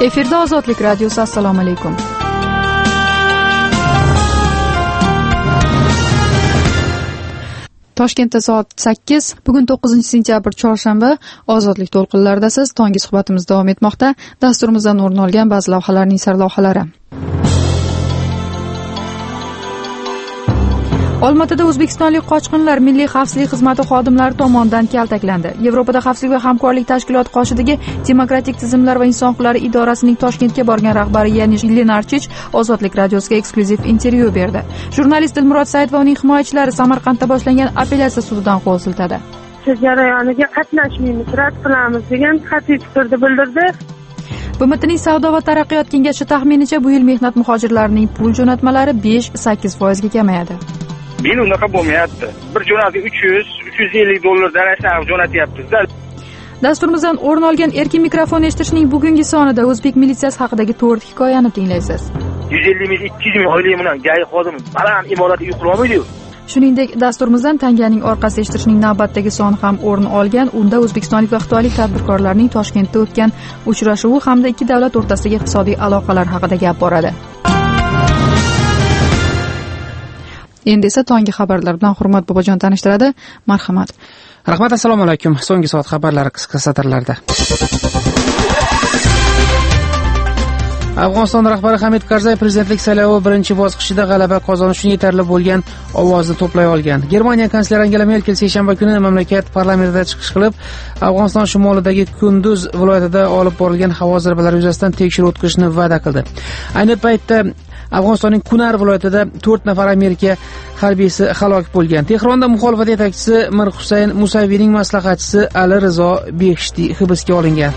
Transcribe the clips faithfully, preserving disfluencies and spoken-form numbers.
Efirda Ozodlik radiosi. Assalomu alaykum. Toshkentda soat sakkiz, bugun to'qqizinchi sentyabr chorshanba. Ozodlik to'lqinlaridasiz. Tongi suhbatimiz davom etmoqda. Dasturimizdan o'rin olgan ba'zi lavhalarning sarlavhalari. Olmaotada o'zbekistonlik qochqinlar Milliy xavfsizlik xizmati xodimlari tomonidan kaltaklandi. Yevropada xavfsizlik va hamkorlik tashkiloti qoshidagi Demokratik tizimlar va inson huquqlari idorasining Toshkentga borgan rahbari Yanish Lenarchich Ozodlik radiosiga eksklyuziv intervyu berdi. Jurnalist Dilmurod Said va uning himoyachilari Samarqandda boshlangan apellyatsiya sudidan qo'l siltadi. Sud jarayoniga qatnashmaymiz, rad qilamiz degan qat'iy fikrni bildirdi. B M Tning Savdo va taraqqiyot kengashi taxminicha bu yil mehnat muhojirlarining pul jo'natmalari besh sakkiz foizga kamayadi. Men unaqa bo'lmayapti. Bir jo'natga uch yuz uch yuz ellik dollar darajada jo'natyapmiz-da. Dasturimizdan o'rin olgan erkin mikrofon eshitishning bugungi sonida o'zbek militsiyasi haqidagi to'rt hikoyani tinglaysiz. yuz ellik ming ikki yuz ming oylik bilan gay xodimi baland imoratga yuqolmaydi-yu. Shuningdek, dasturimizdan tanganing orqasida eshitishning navbatdagi soni ham o'rin olgan. Unda o'zbekistonlik va xitoylik tadbirkorlarning Toshkentda o'tgan uchrashuvi hamda ikki davlat o'rtasidagi iqtisodiy aloqalar haqida gap boradi. Endi esa tongi xabarlar bilan Hurmat Bobojon tanishtiradi. Marhamat. Rahmat, assalomu alaykum. So'nggi soat xabarlari qisqa satrlarda. Afg'oniston rahbari Hamid Karzay prezidentlik saylovi birinchi bosqichida g'alaba qozonish uchun yetarli bo'lgan ovozni to'play olgan. Germaniya kansleri Angela Merkel seshanba kuni mamlakat parlamentida chiqish qilib, Afg'oniston shimolidagi Kunduz viloyatida olib borilgan havo zarbalari yuzasidan tekshiruv o'tkazishni va'da qildi. Ayni paytda Afg'onistonning Kunar viloyatida to'rt nafar Amerika harbiysi halok bo'lgan. Tehronda muxolifat yetakchisi Mir Husayn Musaviyning maslahatchisi Ali Rizo Behishti hibsga olingan.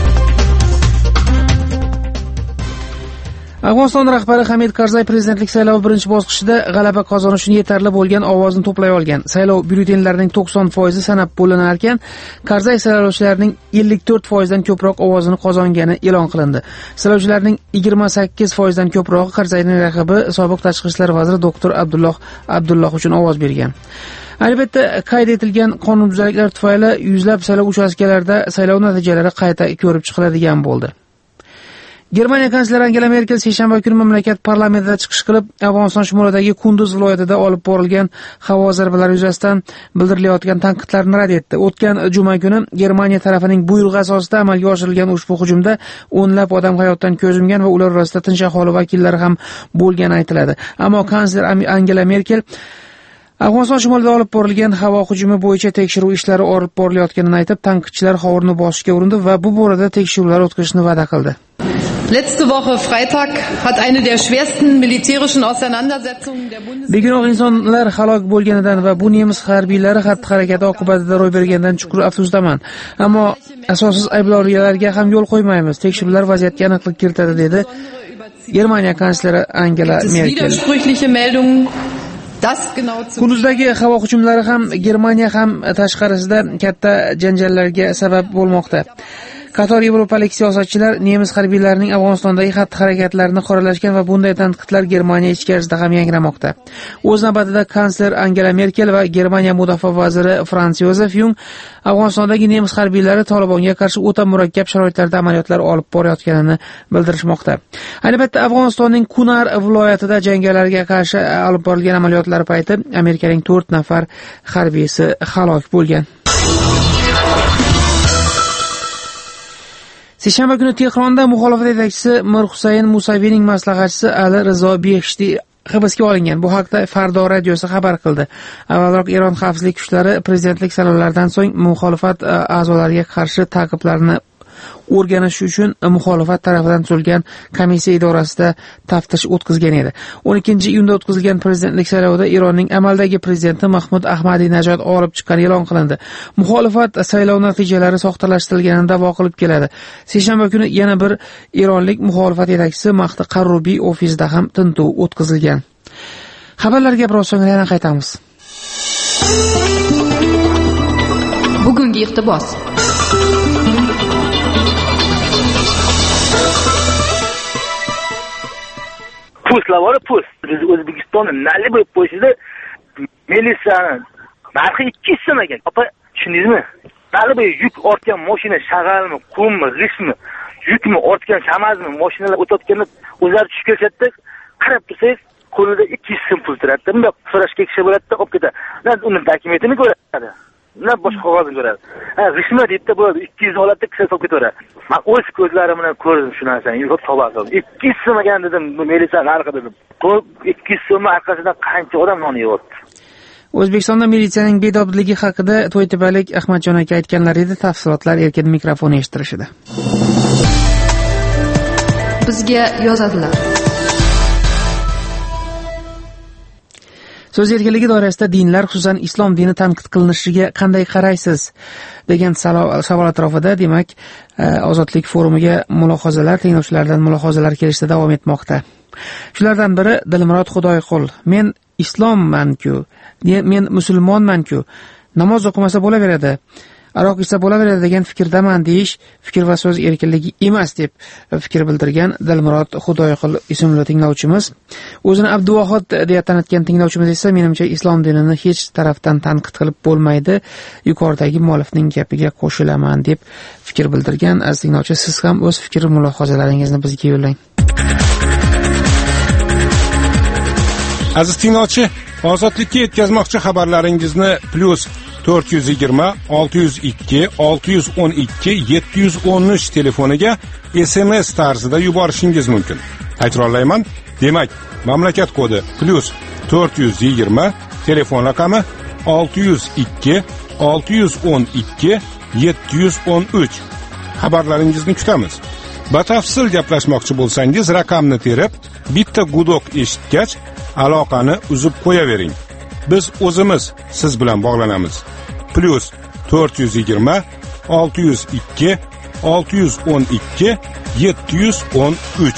Afg'oniston rahbari Hamid Karzay prezidentlik saylovi birinchi bosqichida g'alaba qozonish uchun yetarli bo'lgan ovozni to'play olgan. Saylov byulletenlarining to'qson foizi sanab bo'linar ekan, Karzay saylovchilarning ellik to'rt foizdan ko'proq ovozini qozongani e'lon qilindi. Saylovchilarning yigirma sakkiz foizdan ko'prog'i Karzayning raqibi sobiq tashqi ishlar vaziri doktor Abdulloh Abdulloh uchun ovoz bergan. Albatta, qayd etilgan qonunbuzarliklar tufayli yuzlab saylov uchastkalarida saylov natijalari qayta ko'rib chiqiladigan bo'ldi. Germaniya kansleri Angela Merkel seshanba kuni mamlakat parlamentida chiqish qilib, Afg'oniston shimolidagi Kunduz viloyatida olib borilgan havo zarbalari yuzasidan bildirilayotgan tanqidlarni rad etdi. O'tgan juma kuni Germaniya tarafining buyrug'i asosida amalga oshirilgan ushbu hujumda o'nlab odam hayotdan ko'z yumgan va ular orasida tinch aholi vakillari ham bo'lgani aytiladi. Ammo kansler Angela Merkel Afg'oniston shimolida olib borilgan havo hujumi bo'yicha tekshiruv ishlari olib borilayotganini aytib, tanqidchilar hovurni bosishga urindi va bu borada tekshiruvlar o'tkazishni va'da qildi. Letzte Woche Freitag hat eine der schwersten militärischen Auseinandersetzungen der Bundeswehr Begunoh insonlar halok bo'lganidan va bu nemis harbiylari xatti-harakati oqibatida ro'y berganidan chuqur afsusdaman. Ammo asossiz ayblovlarga ham yo'l qo'ymaymiz. Tekshiruvlar vaziyatga aniqlik kiritadi, dedi Germaniya kansleri Angela Merkel. Kunduzdagi havo hujumlari ham Germaniya ham tashqarisida katta janjallarga sabab bo'lmoqda. Qator yevropalik siyosatchilar nemis harbiylarining Afg'onistondagi xatti-harakatlarini qoralashgan va bunday tanqidlar Germaniya ichkarisida ham yangramoqda. O'z navbatida kansler Angela Merkel va Germaniya mudofaa vaziri Franz Josef Jung Afg'onistondagi nemis harbiylari Tolibonga qarshi o'ta murakkab sharoitlarda amaliyotlar olib borayotganini bildirishmoqda. Ayni paytda Afg'onistonning Kunar viloyatida jangarilarga qarshi olib borilgan amaliyotlar payti Amerikaning to'rt nafar harbiysi halok bo'lgan. Seshanba kuni Tehronda muxolifat yetakchisi Mir Husayn Musaviyning maslahatchisi Ali Rizo Behishti hibsga olingan. Bu haqda Fardo radiosi xabar qildi. Avvalroq Eron xavfsizlik kuchlari prezidentlik saylovlaridan so'ng muxolifat a'zolariga qarshi ta'qiblarni o'rganish uchun muxolifat tarafidan tuzilgan komissiya idorasida taftish o'tkazgan edi. o'n ikkinchi iyunda o'tkazilgan prezidentlik saylovida Eronning amaldagi prezidenti Mahmud Ahmadinejod g'olib chiqqani e'lon qilindi. Muxolifat saylov natijalari soxtalashtirilganini da'vo qilib keladi. Seshanba kuni yana bir eronlik muxolifat yetakchisi Mahdi Qarrubiy ofisida ham tintuv o'tkazilgan. Xabarlarga biroz so'ng yana qaytamiz. Bugungi iqtibos. Postlar bor, post. O'zbekistonda nali bo'lib qo'yishdi. Militsiyani narxi ikki yuz so'm ekan. Opa, tushundingizmi? Nali bo'lib yuk ortgan mashina shag'almi, qummi, g'ishmi? yukmi ortgan kamazmi mashinalar o'tayotganda o'zlari tushib kelishadi, qarab tursangiz qo'lida ikki yuz so'm pul turadi. Bunday so'rashga kishi bo'ladi-da, olib ketadi. Uni dokumentini ko'radi. Nima boshqa qog'ozni ko'radi. Ha, g'ishma deydi bo'ladi, ikki yuz oladi, kishi olib ketaveradi. Men o'z ko'zlarim bilan ko'rdim shu narsani. Yurib topdim. ikki yuz so'm ekan dedim, bu militsiya narxi dedim. Bu ikki yuz so'm orqasidan qancha odam non yeyapti. O'zbekistonda militsiyaning bedodligi haqida To'ytepalik Ahmadjon aka aytganlar edi. Tafsilotlar erkin mikrofon eshittirishida. Bizga yozadilar. So'z erkinligi doirasida dinlar, xususan islom dini tanqid qilinishiga qanday qaraysiz degan savol atrofida, demak, Ozodlik forumiga mulohazalar, tinglovchilardan mulohazalar kelishda davom etmoqda. Shulardan biri Dilmurod Xudoyqul. Men islomman-ku, men musulmonman-ku, namoz o'qimasa bo'laveradi, aroq ichsa bo'laveradi degan fikrdaman deyish fikr va so'z erkinligi emas deb fikr bildirgan Dilmurod Xudoyqul ismli tinglovchimiz. O'zini Abduvahid deya tanitgan tinglovchimiz esa menimcha islom dinini hech tarafdan tanqid qilib bo'lmaydi, yuqoridagi muallifning gapiga qo'shilaman deb fikr bildirgan. Aziz tinglovchi, siz ham o'z fikr mulohazalaringizni bizga yo'llang. Aziz tinglovchi, Ozodlikka yetkazmoqchi xabarlaringizni plus to'rt yuz yigirma olti yuz ikki olti yuz o'n ikki yetti yuz o'n uch telefoniga S M S tarzida yuborishingiz mumkin. Takrorlayman, demak, mamlakat kodi plus to'rt yuz yigirma, telefon raqami olti yuz ikki olti yuz o'n ikki yetti yuz o'n uch. Xabarlaringizni kutamiz. Batafsil gaplashmoqchi bo'lsangiz, raqamni terib, bitta gudok eshitgach, aloqani uzib qo'yavering. Biz o'zimiz siz bilan bog'lanamiz. Plus to'rt yuz yigirma olti yuz ikki olti yuz o'n ikki yetti yuz o'n uch.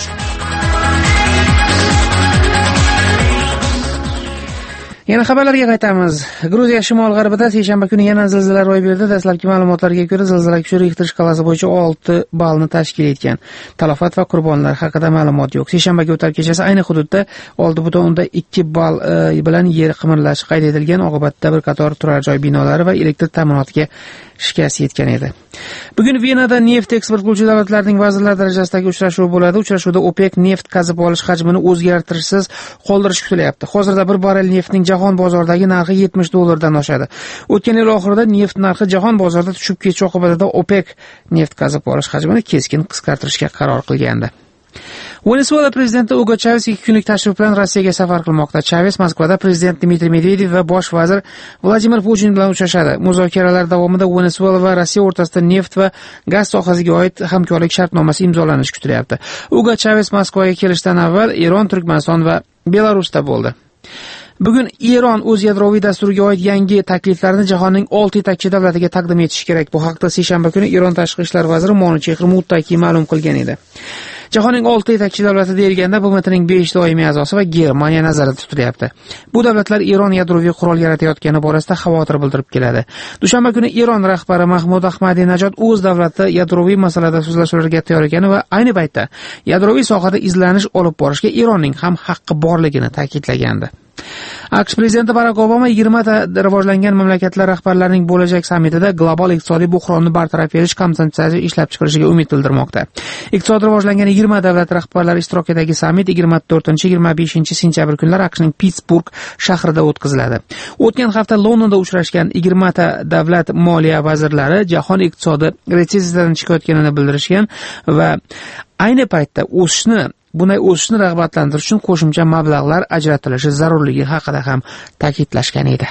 Yana xabarlarga qaytamiz. Gruziya shimol-g'arbida seshanba kuni yana zilzila ro'y berdi. Dastlabki ma'lumotlarga ko'ra, zilzila kuchi Richter shkalasi bo'yicha olti ballni tashkil etgan. Talafot va qurbonlar haqida ma'lumot yo'q. Seshanbaga o'tar kechasi ayni hududda olti butun ikki ball e, bilan yer qimirlashi qayd etilgan. Oqibatda bir qator turar joy binolari va elektr ta'minotiga shikast yetgan edi. Bugun Venada neft eksport qiluvchi davlatlarning vazirlar darajasidagi uchrashuv bo'ladi. Uchrashuvda OPEC neft qazib olish hajmini o'zgartirishsiz qoldirish kutilyapti. Hozirda bir barrel neftning jahon bozoridagi narxi yetmish dollardan oshadi. O'tgan yil oxirida neft narxi jahon bozorida tushib ketishi oqibatida OPEC neft qazib olish hajmini keskin qisqartirishga qaror qilgandi. Venesuela prezidenti Hugo Chavez ikki kunlik tashrif bilan Rossiyaga safar qilmoqda. Chavez Moskvada prezident Dmitriy Medvedev va bosh vazir Vladimir Putin bilan uchrashadi. Muzokaralar davomida Venesuela va Rossiya o'rtasida neft va gaz sohasiga oid hamkorlik shartnomasi imzolanishi kutilyapti. Hugo Chavez Moskvaga kelishdan avval Eron, Turkmaniston va Belarusda bo'ldi. Bugun Eron o'z yadroviy dasturiga oid yangi takliflarni jahonning olti yetakchi davlatiga taqdim etishi kerak. Bu haqda seshanba kuni Eron tashqi ishlar vaziri Monuchehr Muttaki ma'lum qilgan edi. Jahonning olti yetakchi davlati deyilganda B M Tning besh doimiy a'zosi va Germaniya nazarda tutilyapti. Bu davlatlar Eron yadroviy qurol yaratayotgani borasida xavotir bildirib keladi. Dushanba kuni Eron rahbari Mahmud Ahmadinajod o'z davlati yadroviy masalada so'zlashuvlarga tayyor ekani va ayni paytda yadroviy sohada izlanish olib borishga Eronning ham haqqi borligini ta'kidlagandi. AQSh prezidenti Barack Obama yigirma ta rivojlangan mamlakatlar rahbarlarining bo'lajak sammitida global iqtisodiy buhronni bartaraf etish konsepsiyasi ishlab chiqilishiga umid bildirmoqda. Iqtisodiy rivojlangan yigirma davlat rahbarlari ishtirokidagi sammit yigirma to'rtinchi yigirma beshinchi sentyabr kunlari AQShning Pittsburg shahrida o'tkaziladi. O'tgan hafta Londonda uchrashgan yigirma ta davlat moliya vazirlari jahon iqtisodi retsessiyadan chiqayotganini bildirishgan va ayni paytda o'sishni Bunday o'sishni rag'batlantirish uchun qo'shimcha mablag'lar ajratilishi zarurligi haqida ham ta'kidlashgan edi.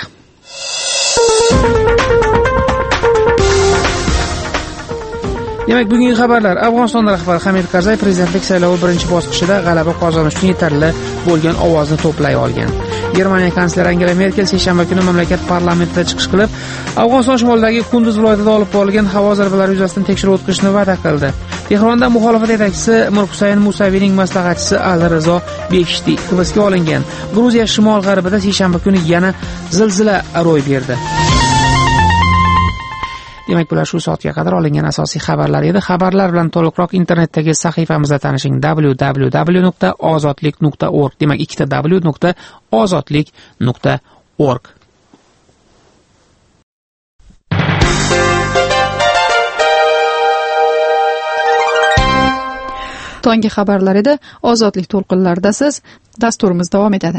Demak, bugungi xabarlar: Afg'oniston rahbari Hamid Karzay prezidentlik saylovi birinchi bosqichida g'alaba qozonish uchun yetarli bo'lgan ovozni to'play olgan. Germaniya kansleri Angela Merkel seshanba kuni mamlakat parlamentida chiqish qilib, Afg'oniston shimolidagi Kunduz viloyatida olib borilgan havo zarbalari yuzasidan tekshiruv o'tkazishni va'da qildi. Tehronda muxolifat yetakchisi Mirhusayn Musaviyning maslahatchisi Ali Rizo Bekishti hibsga olingan. Gruziya shimol-g'arbida seshanba kuni yana zilzila ro'y berdi. Demak, bular shu soatga qadar olingan asosiy xabarlar edi. Xabarlar bilan to'liqroq internetdagi sahifamizda tanishing: w w w nuqta ozodlik nuqta org. Demak, ikkita w nuqta ozodlik nuqta org. Tonggi xabarlar edi. Ozodlik to'lqinlaridasiz. Dasturimiz davom etadi.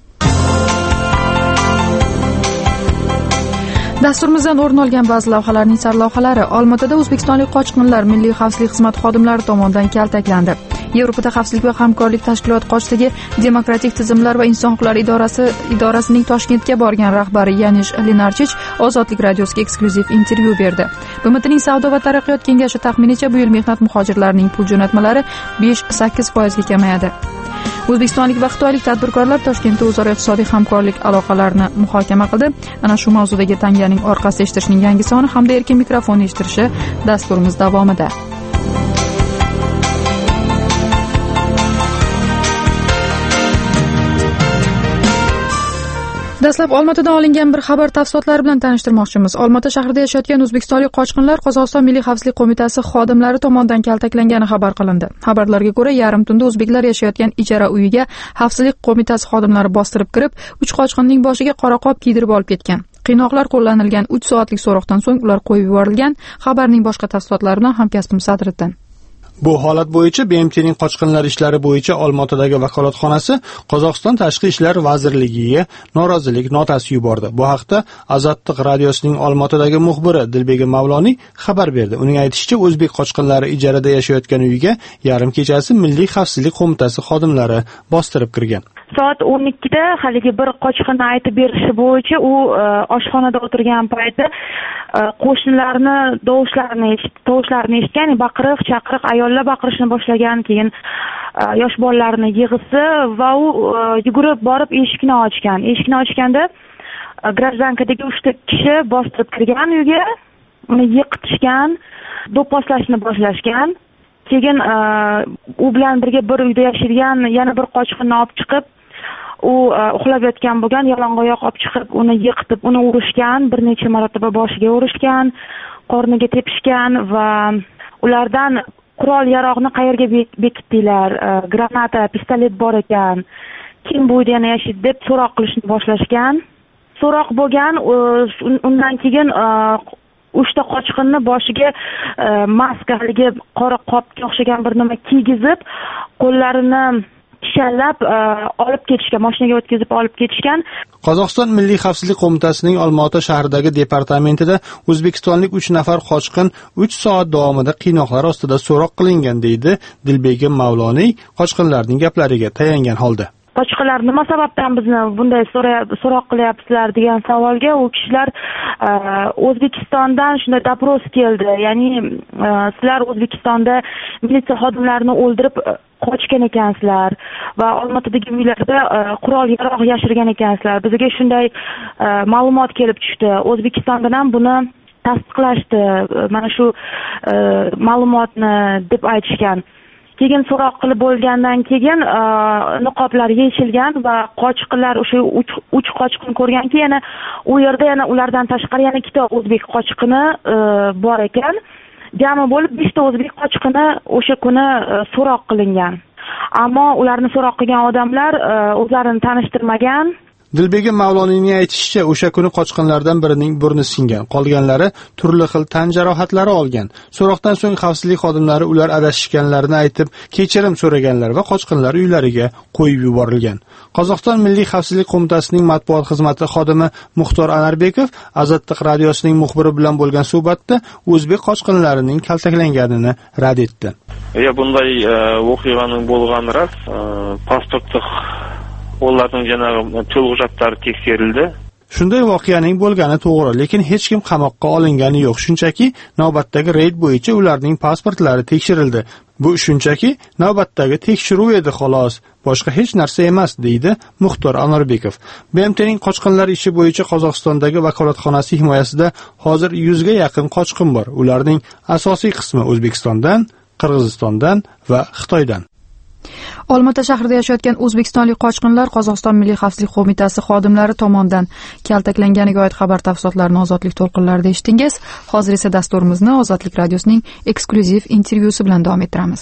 Dasturimizdan o'rin olgan ba'zi lavhalarning sarlavhalari. Olmaotada o'zbekistonlik qochqinlar Milliy xavfsizlik xizmati xodimlari tomonidan kaltaklandi. Yevropada xavfsizlik va hamkorlik tashkiloti qoshidagi Demokratik tizimlar va inson huquqlari idorasi idorasining Toshkentga borgan rahbari Yanish Lenarchich Ozodlik radiosiga eksklyuziv intervyu berdi. B M Tning Savdo va taraqqiyot kengashi taxminicha bu yil mehnat muhojirlarining pul jo'natmalari besh sakkiz foizga kamayadi. O'zbekistonlik va xitoylik tadbirkorlar Toshkentda o'zaro iqtisodiy hamkorlik aloqalarini muhokama qildi. Ana shu mavzudagi tanganing orqasida eshitishning yangi soni hamda erkin mikrofon eshitishi dasturimiz davomida. Dastlab Olmaotadan olingan bir xabar tafsilotlari bilan tanishtirmoqchimiz. Olmaota shahrida yashayotgan o'zbekistonlik qochqinlar Qozog'iston Milliy xavfsizlik qo'mitasi xodimlari tomonidan kaltaklangani xabar qilindi. Xabarlarga ko'ra, yarim tunda o'zbeklar yashayotgan ijara uyiga xavfsizlik qo'mitasi xodimlari bostirib kirib, uch qochqinning boshiga qora qop kiydirib olib ketgan. Qiynoqlar qo'llanilgan uch soatlik so'roqdan so'ng ular qo'yib yuborilgan. Xabarning boshqa tafsilotlari bilan hamkasbim Sadriddin. Bu holat bo'yicha B M Tning qochqinlar ishlari bo'yicha Olmaotadagi vakolatxonasi Qozog'iston Tashqi ishlar vazirligiga norozilik notasi yubordi. Bu haqda Azotliq radiosining Olmaotadagi muxbiri Dilbegim Mavloniy xabar berdi. Uning aytishicha, o'zbek qochqinlari ijarada yashayotgan uyiga yarim kechasi Milliy xavfsizlik qo'mitasi xodimlari bostirib kirgan. Soat o'n ikkida haligi bir qochqinni aytib berishi bo'yicha u oshxonada o'tirgan payti qo'shnilarni dovushlarini eshitdi, tovushlarini eshitgan, baqiriq, chaqiriq ayollar baqirishni boshlagan, keyin yosh bolalarni yig'isi va u yugurib borib eshikni ochgan. Eshikni ochganda grajdankadagi uchta kishi bostirib kirgan uyga, uni yiqitishgan, do'pposlashni boshlashgan. Keyin u bilan birga bir uyda yashaydigan yana bir qochqinni olib chiqib, u uxlab yotgan bo'lgan, yalang'oyoq olib chiqib, uni yiqitib, uni urishgan, bir necha marotaba boshiga urishgan, qorniga tepishgan va ulardan qurol yaroqni qayerga bekitdilar, granata, pistolet bor ekan, kim bu uyda yana yashaydi deb so'roq qilishni boshlashgan. So'roq bo'lgan, undan keyin uchta qochqinni boshiga maska, haligi qora qopga o'xshagan bir nima kiygizib, qo'llarini kishallab olib ketishgan, mashinaga o'tkazib olib ketishgan. Qozog'iston Milliy xavfsizlik qo'mitasining Olmaota shahridagi departamentida o'zbekistonlik uch nafar qochqin uch soat davomida qiynoqlar ostida so'roq qilingan, deydi Dilbegim Mavloniy qochqinlarning gaplariga tayangan holda. Qochqinlar nima sababdan bizni bunday so'roq qilyapsizlar degan savolga u kishilar O'zbekistondan shunday dopros keldi. Ya'ni sizlar O'zbekistonda militsiya xodimlarini o'ldirib qochgan ekansizlar va Olmaotadagi uylarda qurol yaroq yashirgan ekansizlar. Bizga shunday ma'lumot kelib tushdi. O'zbekistondan ham buni tasdiqlashdi. Mana shu ma'lumotni deb aytishgan. Keyin so'roq qilib bo'lgandan keyin niqoblar yechilgan va qochqinlar o'sha uch qochqin ko'rganki, yana u yerda yana ulardan tashqari yana ikkita o'zbek qochqini bor ekan. Jami bo'lib beshta o'zbek qochqini o'sha kuni so'roq qilingan. Ammo ularni so'roq qilgan odamlar o'zlarini tanishtirmagan. Dilbegim Mavloniyning aytishicha, o'sha kuni qochqinlardan birining burni singan, qolganlari turli xil tan jarohatlari olgan. So'roqdan so'ng xavfsizlik xodimlari ular adashganlarini aytib, kechirim so'raganlar va qochqinlar uylariga qo'yib yuborilgan. Qozog'iston Milliy xavfsizlik qo'mitasining matbuot xizmati xodimi Muxtor Anarbekov Azotliq radiosining muxbiri bilan bo'lgan suhbatda o'zbek qochqinlarining kaltaklanganini rad etdi. Ya bunday voqeaning bo'lgani rost, pasportlik ularning janag'i to'lg'ujatlari tekshirildi. Shunday voqeaning bo'lgani to'g'ri, lekin hech kim qamoqqa olingani yo'q. Shunchaki navbatdagi reyd bo'yicha ularning pasportlari tekshirildi. Bu shunchaki navbatdagi tekshiruv edi xolos, boshqa hech narsa emas, deydi Muxtor Anarbekov. B M Tning qochqinlar ishi bo'yicha Qozog'istondagi vakolatxonasi himoyasida hozir yuzga yaqin qochqin bor. Ularning asosiy qismi O'zbekistondan, Qirg'izistondan va Xitoydan. Olmaota shahrida yashayotgan o'zbekistonlik qochqinlar Qozog'iston Milliy xavfsizlik qo'mitasi xodimlari tomonidan kaltaklanganiga oid xabar tafsilotlarini Ozodlik to'lqinlarida eshitdingiz. Hozir esa dasturimizni Ozodlik radiosining eksklyuziv intervyusi bilan davom ettiramiz.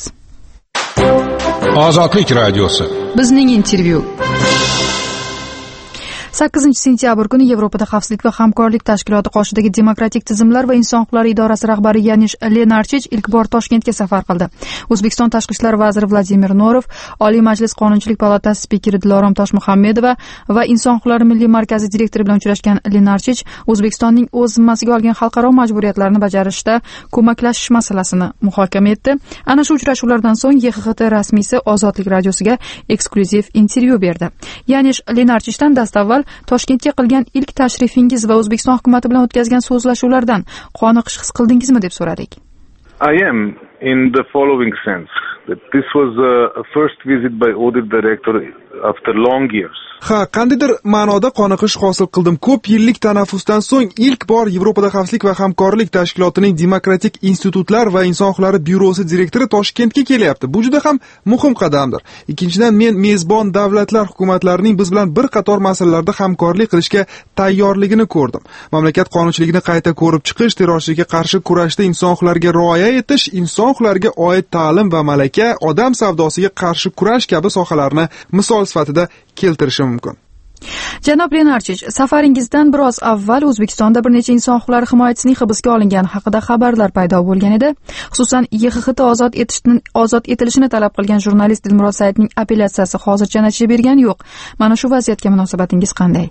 Ozodlik radiosi. Bizning intervyu. sakkizinchi sentyabr kuni Yevropada xavfsizlik va hamkorlik tashkiloti qoshidagi demokratik tizimlar va inson huquqlari idorasi rahbari Yanish Lenarchich ilk bor Toshkentga safar qildi. O'zbekiston tashqi ishlar vaziri Vladimir Norov, Oliy Majlis Qonunchilik palatasi spikeri Dilorom Toshmuhammedova va Inson huquqlari milliy markazi direktori bilan uchrashgan Lenarchich O'zbekistonning o'z zimmasiga olgan xalqaro majburiyatlarni bajarishda ko'maklashish masalasini muhokama etdi. Ana shu uchrashuvlardan so'ng Y X X T rasmiysi Ozodlik radiosiga eksklyuziv intervyu berdi. Yanish Lenarchichdan dastavval Toshkentga qilgan ilk tashrifingiz va O'zbekiston hukumatı bilan o'tkazgan so'zlashuvlardan qoniqish his qildingizmi deb so'radik. I am in the following sense that this was a first visit by audit director after long years. Ha, qandaydir ma'noda qoniqish hosil qildim. Ko'p yillik tanaffusdan so'ng ilk bor Yevropada xavfsizlik va hamkorlik tashkilotining demokratik institutlar va inson huquqlari byurosi direktori Toshkentga kelyapti. Bu juda ham muhim qadamdir. Ikkinchidan, men mezbon davlatlar hukumatlarining biz bilan bir qator masalalarda hamkorlik qilishga tayyorligini ko'rdim. Mamlakat qonunchiligini qayta ko'rib chiqish, terrorchilikka qarshi kurashda inson huquqlariga rioya etish, inson huquqlariga oid ta'lim va malaka, odam savdosiga qarshi kurash kabi sohalarni misol sifatida keltirishim mumkin. Janob Lenarchich, safaringizdan biroz avval O'zbekistonda bir necha inson huquqlari himoyachisining hibsga olingani haqida xabarlar paydo bo'lgan edi. Xususan, Y X X T ozod etishni ozod etilishini talab qilgan jurnalist Dilmurod Saidning apellyatsiyasi hozircha natija bergani yo'q. Mana shu vaziyatga munosabatingiz qanday?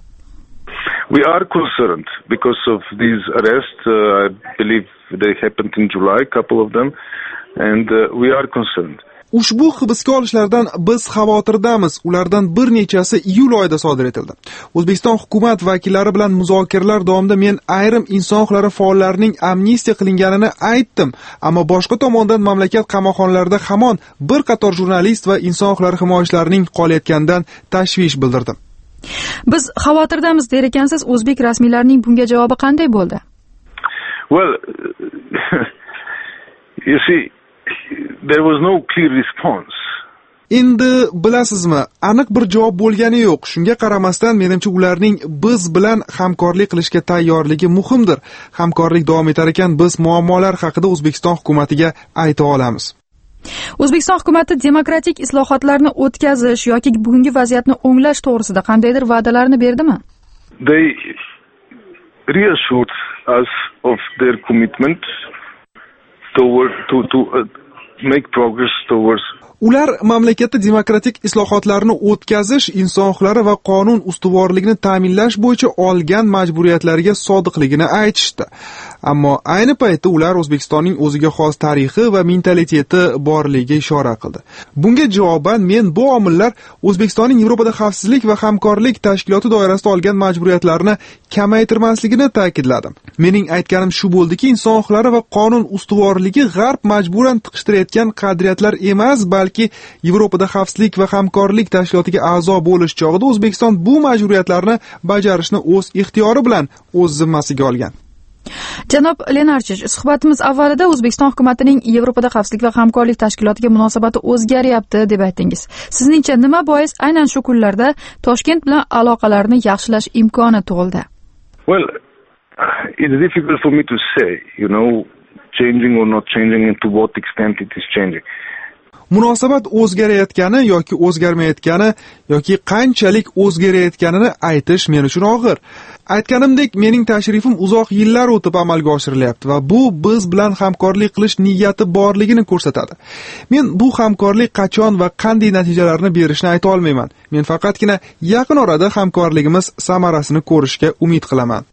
We are concerned because of these arrests. Uh, I believe they happened in July, a couple of them, and uh, we are concerned. Ushbu hibsga olishlardan biz xavotirdamiz. Ulardan bir nechasi iyul oyida sodir etildi. O'zbekiston hukumat vakillari bilan muzokaralar davomida men ayrim inson huquqlari faollarining amnistiya qilinganini aytdim, ammo boshqa tomondan mamlakat qamoqxonalarida hamon bir qator jurnalist va inson huquqlari himoyachilarining qolayotganidan tashvish bildirdim. Biz xavotirdamiz der ekansiz, o'zbek rasmiylarining bunga javobi qanday bo'ldi? Well, you see, there was no clear response. Endi bilasizmi, aniq bir javob bo'lgani yo'q. Shunga qaramasdan, menimcha ularning biz bilan hamkorlik qilishga tayyorligi muhimdir. Hamkorlik davom etar ekan, biz muammolar haqida O'zbekiston hukumatiga ayta olamiz. O'zbekiston hukumati demokratik islohotlarni o'tkazish yoki bugungi vaziyatni o'nglash to'g'risida qandaydir va'dalarni berdimi? They reassured us of their commitment toward to to uh, make progress towards. Ular mamlakatda demokratik islohotlarni o'tkazish, inson huquqlari va qonun ustuvorligini ta'minlash bo'yicha olgan majburiyatlariga sodiqligini aytishdi. Ammo ayni paytda ular O'zbekistonning o'ziga xos tarixi va mentaliteti borligiga ishora qildi. Bunga javoban men bu omillar O'zbekistonning Yevropada xavfsizlik va hamkorlik tashkiloti doirasida olgan majburiyatlarini kamaytirmasligini ta'kidladim. Mening aytganim shu bo'ldiki, inson huquqlari va qonun ustuvorligi g'arb majburan tiqishtirayotgan qadriyatlar emas, balki Yevropada xavfsizlik va hamkorlik tashkilotiga a'zo bo'lish chog'ida O'zbekiston bu majburiyatlarni bajarishni o'z ixtiyori bilan o'z zimmasiga olgan. Janob Lenarchich, suhbatimiz avvalida O'zbekiston hukumatining Yevropada xavfsizlik va hamkorlik tashkilotiga munosabati o'zgaryapti deb aytdingiz. Sizningcha nima bois aynan shu kunlarda Toshkent bilan aloqalarni yaxshilash imkoni tug'ildi? Well, it's difficult for me to say, you know, changing or not changing and to what extent it is changing. Munosabat o'zgarayotgani yoki o'zgarmayotgani yoki qanchalik o'zgarayotganini aytish men uchun og'ir. Aytganimdek, mening tashrifim uzoq yillar o'tib amalga oshirilyapti va bu biz bilan hamkorlik qilish niyati borligini ko'rsatadi. Men bu hamkorlik qachon va qanday natijalarni berishini ayta olmayman. Men faqatgina yaqin orada hamkorligimiz samarasini ko'rishga umid qilaman.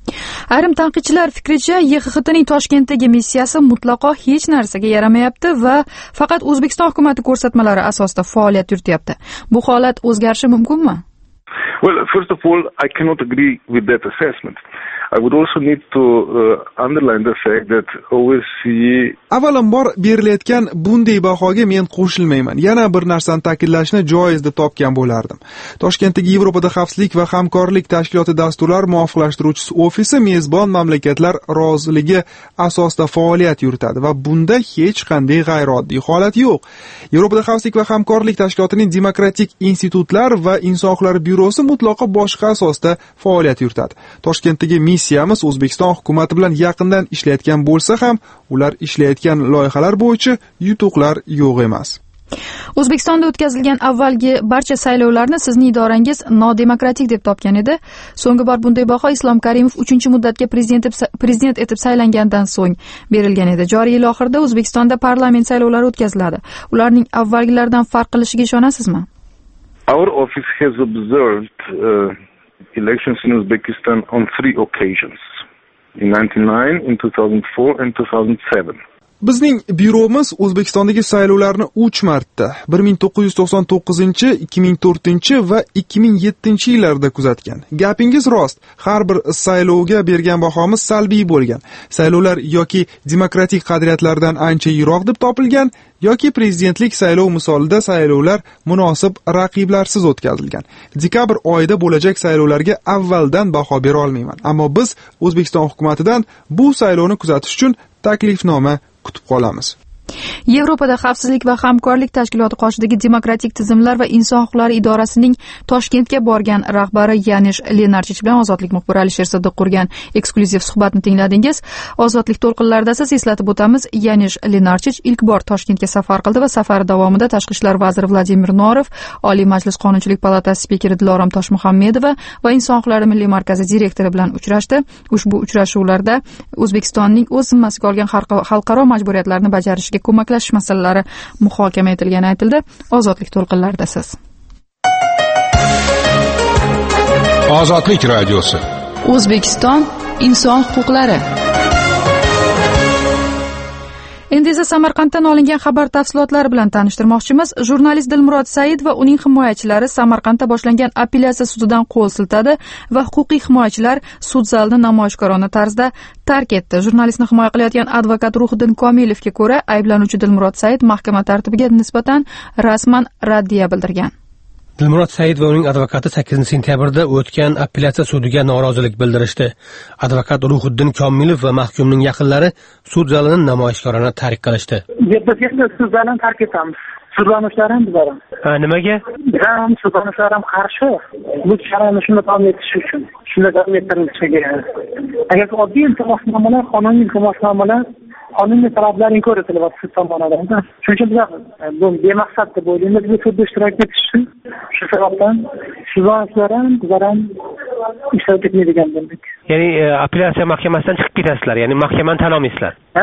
Ayrim tanqidchilar fikricha, Y X X Tning Toshkentdagi missiyasi mutlaqo hech narsaga yaramayapti va faqat O'zbekiston hukumati ko'rsatmalari asosida faoliyat yurityapti. Bu holat o'zgarishi mumkinmi? Well, first of all, I cannot agree with that assessment. I would also need to uh, underline the fact that O S C E Avvalambor berilayotgan bunday bahoga men qo'shilmayman. Yana bir narsani ta'kidlashni joiz deb topgan bo'lardim. Toshkentdagi Yevropada xavfsizlik va hamkorlik tashkiloti dasturlar muvofiqlashtiruvchisi ofisi mezbon mamlakatlar roziligi asosida faoliyat yuritadi va bunda hech qanday g'ayrioddiy holat yo'q. Yevropada xavfsizlik va hamkorlik tashkilotining demokratik institutlar va inson huquqlari byurosi mutlaqo boshqa asosda faoliyat yuritadi. Toshkentdagi missiyamiz O'zbekiston hukumati bilan yaqindan ishlayotgan bo'lsa ham, ular ishlayotgan loyihalar bo'yicha yutuqlar yo'q emas. O'zbekistonda o'tkazilgan avvalgi barcha saylovlarni sizning idorangiz nodemokratik deb topgan edi. So'nggi bor bunday baho Islom Karimov uchinchi muddatga prezident prezident etib saylangandan so'ng berilgan edi. Joriy yil oxirida O'zbekistonda parlament saylovlari o'tkaziladi. Ularning avvalgilaridan farq qilishiga ishonasizmi? Our office has observed uh, elections in Uzbekistan on three occasions. In ninety-nine, in two thousand four and two thousand seven. Bizning byuromiz O'zbekistondagi saylovlarni uch marta bir ming to'qqiz yuz to'qson to'qqizinchi, ikki ming to'rtinchi va ikki ming yettinchi yillarda kuzatgan. Gapingiz rost, har bir saylovga bergan bahomiz salbiy bo'lgan. Saylovlar yoki demokratik qadriyatlardan ancha yiroq deb topilgan, yoki prezidentlik saylov misolida saylovlar munosib raqiblarsiz o'tkazilgan. Dekabr oyida bo'lajak saylovlarga avvaldan baho bera olmayman. Ammo biz O'zbekiston hukumatidan bu saylovni kuzatish uchun taklifnoma kutib qolamiz. Yevropada xavfsizlik va hamkorlik tashkiloti qoshidagi demokratik tizimlar va inson huquqlari idorasining Toshkentga borgan rahbari Yanish Lenarchich bilan Ozodlik muxbiri Alisher Siddiq qurgan eksklyuziv suhbatni tingladingiz. Ozodlik to'lqinlarida siz eslatib o'tamiz, Yanish Lenarchich ilk bor Toshkentga safar qildi va safari davomida Tashqi ishlar vaziri Vladimir Norov, Oliy Majlis Qonunchilik palatasi spikeri Dilorom Toshmuhammedova va Inson huquqlari milliy markazi direktori bilan uchrashdi. Ushbu uchrashuvlarda O'zbekistonning o'z zimmasiga olgan xalqaro majburiyatlarni bajarishga ko'maklashish masalalari muhokama etilgani aytildi. Ozodlik to'lqinlarida siz. Ozodlik radiosi. O'zbekiston inson huquqlari. Endi esa Samarqanddan olingan xabar tafsilotlari bilan tanishtirmoqchimiz. Jurnalist Dilmurod Said va uning himoyachilari Samarqandda boshlangan apellyatsiya sudidan qo'l siltadi va huquqiy himoyachilar sud zalini namoyishkorona tarzda tark etdi. Jurnalistni himoya qilayotgan advokat Ruhiddin Komilovga ko'ra, ayblanuvchi Dilmurod Said mahkama tartibiga nisbatan rasman raddiya bildirgan. Dilmurod Said va uning advokati sakkizinchi sentyabrda o'tgan apellyatsiya sudiga norozilik bildirishdi. Advokat Ruhiddin Komilov va mahkumning yaqinlari sud zalini namoyishkorona tark qilishdi. Biz endi sud zalini tark etamiz. Sudlanuvchilar ham bizlar ham. Ha, nimaga? Ham sudlanuvchilar ham qarshi. Bu jarayonni shunday davom etish uchun, shunday davom ettirilishiga. Agar oddiy iltimosnomalar, qonuniy iltimosnomalar qonuniy talablar inkor etilyapti sud tomonidan. Shuning uchun bizlar bu bemaqsad deb o'ylaymiz, bu sudda ishtirok etish uchun. Shu sababdan sudlanuvchilar ham bizlar ham ishtirok etmaydigan bo'ldik. Ya'ni apellyatsiya mahkamasidan chiqib ketasizlar, ya'ni mahkamani tan olmaysizlar. Ha,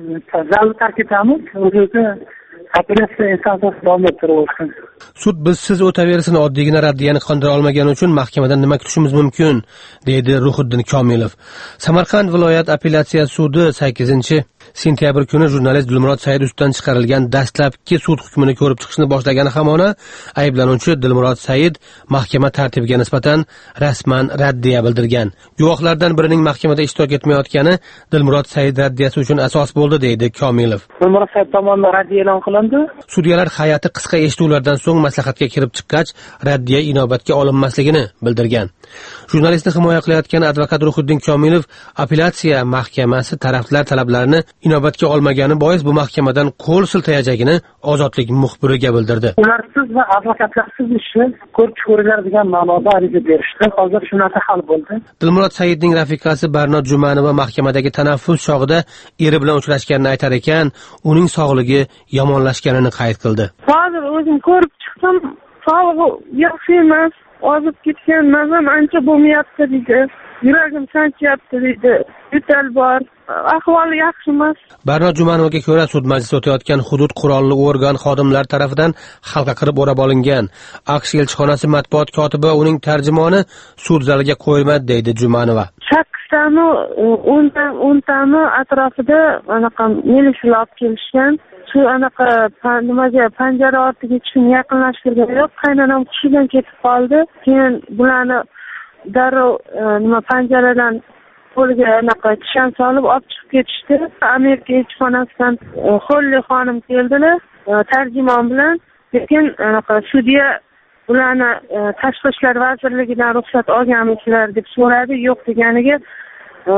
zalni tark etamiz. O'zi apellyatsiya instansiyasi davom ettiraversin. Sud biz siz o'taversin, oddiygina raddiyani qondira olmagani uchun mahkamadan nima kutishimiz mumkin, deydi Ruhiddin Komilov. Samarqand viloyat apellyatsiya sudi sakkizinchi sentyabr kuni jurnalist Dilmurod Said ustidan chiqarilgan dastlabki sud hukmini ko'rib chiqishni boshlagani hamona ayblanuvchi Dilmurod Said mahkama tartibiga nisbatan rasman raddiya bildirgan. Guvohlardan birining mahkamada ishtirok etmayotgani Dilmurod Said raddiyasi uchun asos bo'ldi, deydi Komilov. Dilmurod Said tomonidan raddiya e'lon qilindi. Sudyalar hay'ati qisqa eshituvlardan so'ng maslahatga kirib chiqqach, raddiya inobatga olinmasligini bildirgan. Jurnalistni himoya qilayotgan advokat Ruhiddin Komilov apellyatsiya mahkamasi taraflar talablarini inobatga olmagani bois bu mahkamadan qo'l siltayajagini Ozodlik muxbiriga bildirdi. Ularsiz va advokatlarsiz ishni ko'rib chiqariladigan ma'noda ariza berishdi. Hozir shu narsa hal bo'ldi. Dilmurod Saidning rafiqasi Barnod Jumanova mahkamadagi tanaffus chog'ida eri bilan uchrashganini aytar ekan, uning sog'ligi yomonlashganini qayd qildi. Hozir o'zim ko'rib chiqdim, sog'lig'i yaxshi emas, ozib ketgan, nazam ancha bo'lmayapti deydi. Yuragim sanchyapti deydi. Yo'tal bor. Ahvoli yaxshi emas. Barnod Jumanovaga ko'ra sud majlisi o'tayotgan hudud qurolli organ xodimlari tarafidan xalqa qirib o'rab olingan. AQSh elchixonasi matbuot kotibi uning tarjimoni sud zaliga qo'yilmadi, deydi Jumanova. sakkiztami, o'ntami atrofida anaqa milishalar olib kelishgan. Shu anaqa nimaga panjara ortiga chiqib yaqinlashtirgan yo'q, qaynonam hushidan ketib qoldi. Keyin bularni darrov nima panjaradan qo'liga anaqa kishan solib olib chiqib ketishdi. Amerika elchixonasidan Xolli xonim keldilar tarjimon bilan. Lekin anaqa sudya ularni Tashqi ishlar vazirligidan ruxsat olganmisizlar deb so'radi. Yo'q deganiga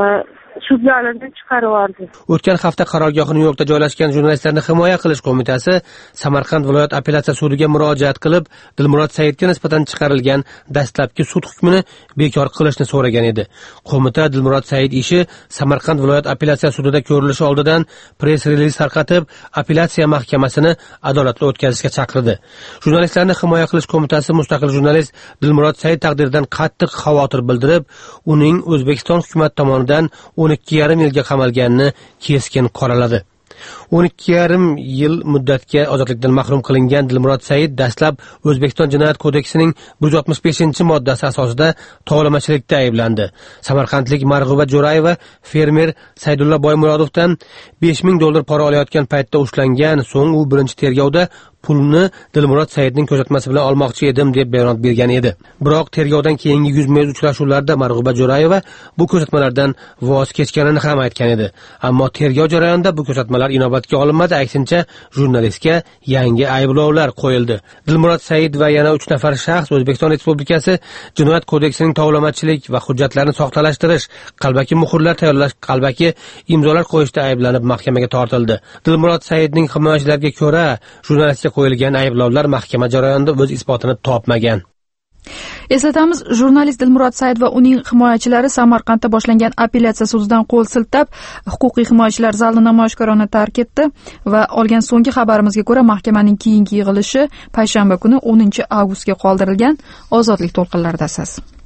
sudlanishni chiqarib yubordi. O'tgan hafta qarorgohi Nyu-Yorkda joylashgan jurnalistlarni himoya qilish qo'mitasi Samarqand viloyat apellyatsiya sudiga murojaat qilib, Dilmurod Saidga nisbatan chiqarilgan dastlabki sud hukmini bekor qilishni so'ragan edi. Qo'mita Dilmurod Said ishi Samarqand viloyat apellyatsiya sudida ko'rilishi oldidan press-reliz tarqatib, apellyatsiya mahkamasini adolatli o'tkazishga chaqirdi. Jurnalistlarni himoya qilish qo'mitasi mustaqil jurnalist Dilmurod Said taqdiridan qattiq xavotir bildirib, uning O'zbekiston hukumat tomonidan o'n ikki yarim yilga qamalganini keskin qoraladi. o'n ikki yarim yil muddatga ozodlikdan mahrum qilingan Dilmurod Said dastlab O'zbekiston Jinoyat kodeksining bir yuz oltmish beshinchi moddasi asosida tovlamachilikda ayblandi. Samarqandlik Marg'uba Jo'rayeva fermer Saydulla Boymurodovdan besh ming dollar pora olayotgan paytda ushlangan, so'ng u birinchi tergovda pulni Dilmurod Saidning ko'rsatmasi bilan olmoqchi edim deb bayonot bergan edi. Biroq tergovdan keyingi yuzma-yuz uchrashuvlarda Marg'uba Jo'rayeva bu ko'rsatmalardan voz kechganini ham aytgan edi. Ammo tergov jarayonida bu ko'rsatmalar inobatga olinmadi, aksincha jurnalistga yangi ayblovlar qo'yildi. Dilmurod Said va yana uch nafar shaxs O'zbekiston Respublikasi Jinoyat kodeksining tovlamachilik va hujjatlarni soxtalashtirish, qalbaki muhrlar tayyorlash, qalbaki imzolar qo'yishda ayblanib mahkamaga tortildi. Dilmurod Saidning himoyachilariga ko'ra, jurnalistga qo'yilgan ayblovlar mahkama jarayonida o'z isbotini topmagan. Eslatamiz, jurnalist Dilmurod Said va uning himoyachilari Samarqandda boshlangan apellyatsiya sudidan qo'l siltab, huquqiy himoyachilar zalni namoyishkorona tark etdi va olgan so'nggi xabarimizga ko'ra mahkamaning keyingi yig'ilishi payshanba kuni o'ninchi avgustga qoldirilgan. Ozodlik to'lqinlaridasiz.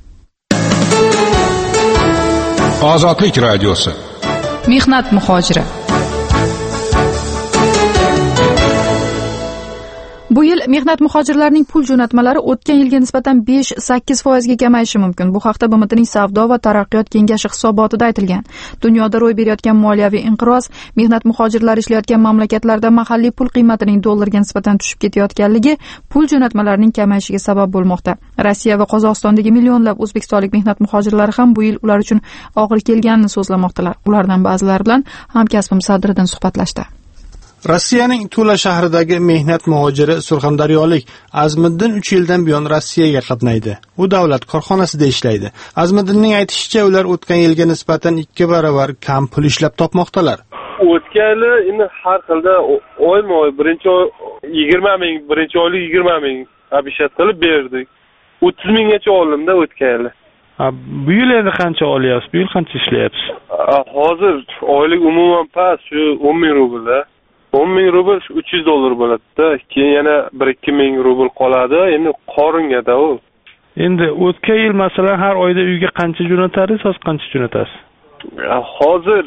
Ozodlik radiosi. Mehnat muhojiri. Bu yil mehnat muhojirlarining pul jo'natmalari o'tgan yilga nisbatan besh sakkiz foizga kamayishi mumkin. Bu haqda B M Tning Savdo va taraqqiyot kengashi hisobotida aytilgan. Dunyoda ro'y berayotgan moliyaviy inqiroz, mehnat muhojirlari ishlayotgan mamlakatlarda mahalliy pul qiymatining dollarga nisbatan tushib ketayotganligi pul jo'natmalarining kamayishiga sabab bo'lmoqda. Rossiya va Qozog'istondagi millionlab o'zbekistonlik mehnat muhojirlari ham bu yil ular uchun og'ir kelganini so'zlamoqdalar. Ulardan ba'zilari bilan hamkasbim Sadriddin suhbatlashdi. Rossiyaning Tula shahridagi mehnat muhojiri surxondaryolik Azmiddin uch yildan buyon Rossiyaga qatnaydi. U davlat korxonasida ishlaydi. Azmiddinning aytishicha, ular o'tgan yilga nisbatan ikki barobar kam pul ishlab topmoqdalar. O'tgan yili endi har xilda oyma-oy birinchi oy yigirma ming, birinchi oylik yigirma ming abishat qilib berdik. o'ttiz minggacha oldimda o'tgan yili. Bu yil endi qancha olyapsiz? Bu yil qancha ishlayapsiz? Hozir oylik umuman past, shu o'n ming rublda. o'n ming rubl uch yuz dollar bo'ladi-da. Keyin yana bir ikki ming rubl qoladi. Endi qoringada u. Endi o'tgan yil masalan har oyda uyga qancha jo'natasiz, hozir qancha jo'natasiz? Hozir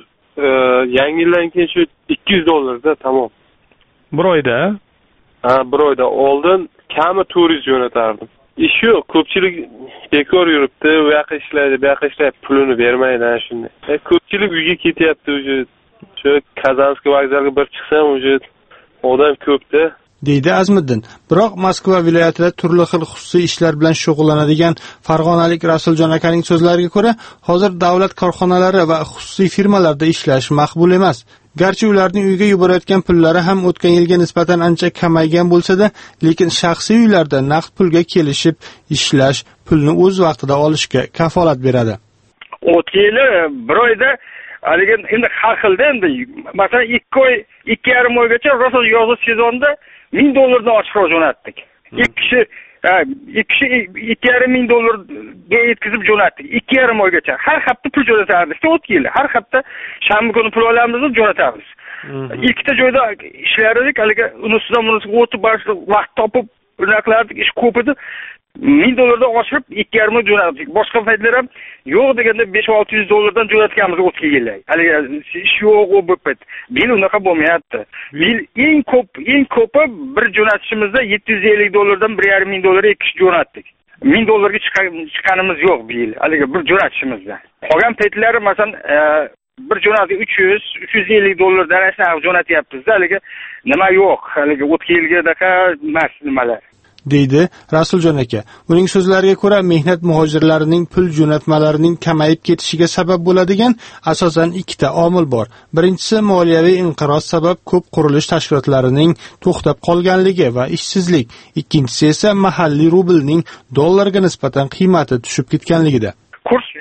yangi yildan keyin shu ikki yuz dollarda tamom. Bir oyda? Ha, bir oyda. Oldin kami to'rt yuz jo'natardim. Ish yo'q, ko'pchilik bekor yuribdi, u yoqqa ishlaydi, bu yoqqa ishlaydi, pulini bermaydi ana shunday. Ko'pchilik uyga ketyapti o'zi. Shu Kazanskiy vokzalga bir chiqsam, o'zi odam ko'pda. deydi Azmiddin. Biroq Moskva viloyatida turli xil xususiy ishlar bilan shug'ullanadigan farg'onalik Rasuljon akaning so'zlariga ko'ra, hozir davlat korxonalari va xususiy firmalarda ishlash maqbul emas. Garchi ularning uyga yuborayotgan pullari ham o'tgan yilga nisbatan ancha kamaygan bo'lsa-da, lekin shaxsiy uylarda naqd pulga kelishib ishlash pulni o'z vaqtida olishga kafolat beradi. O'tgan yili bir oyda haligi endi har xilda endi masalan ikki oy, ikki yarim oygacha rosa yozuv sezonida ming dollardan oshkor jo'natdik. Ikki kishi ikki kishi ikki yarim ming dollarga yetkazib jo'natdik. ikki yarim oygacha har hafta pul jo'natardik. O'tgan yili har hafta shanba kuni pul olamiz, jo'natamiz. Ikkita joyda ishlar edik, haligi unisidan bunisiga o'tib boshqa vaqt topib unaqilardik, ish ko'p edi. ming dollardan oshirib ikki yarim oy jo'natdik. Boshqa paytlar ham yo'q deganda besh olti yuz dollardan jo'natganmiz o'tgan yil. Haligi ish yo'q bo'lib ketdi. Bil unaqa bo'lmayapti. Bil eng ko'p, eng ko'pi bir jo'natishimizda yetti yuz ellik dollardan bir yarim ming dollar ikki kishi jo'natdik. ming dollarga chiqqanimiz yo'q bu yil. Haligi bir jo'natishimizda. Qolgan paytlari masalan bir jo'natga uch yuz, uch yuz ellik dollardan ashna jo'natyapmiz-da. Haligi nima yo'q. Haligi o'tgan yilgadaqa emas nimalar. deydi Rasuljon aka. Uning so'zlariga ko'ra, mehnat muhojirlarining pul jo'natmalarining kamayib ketishiga sabab bo'ladigan asosan ikkita omil bor. Birinchisi moliyaviy inqiroz sabab ko'p qurilish tashkilotlarining to'xtab qolganligi va ishsizlik. Ikkinchisi esa mahalliy rublning dollarga nisbatan qiymati tushib ketganligida. Kurs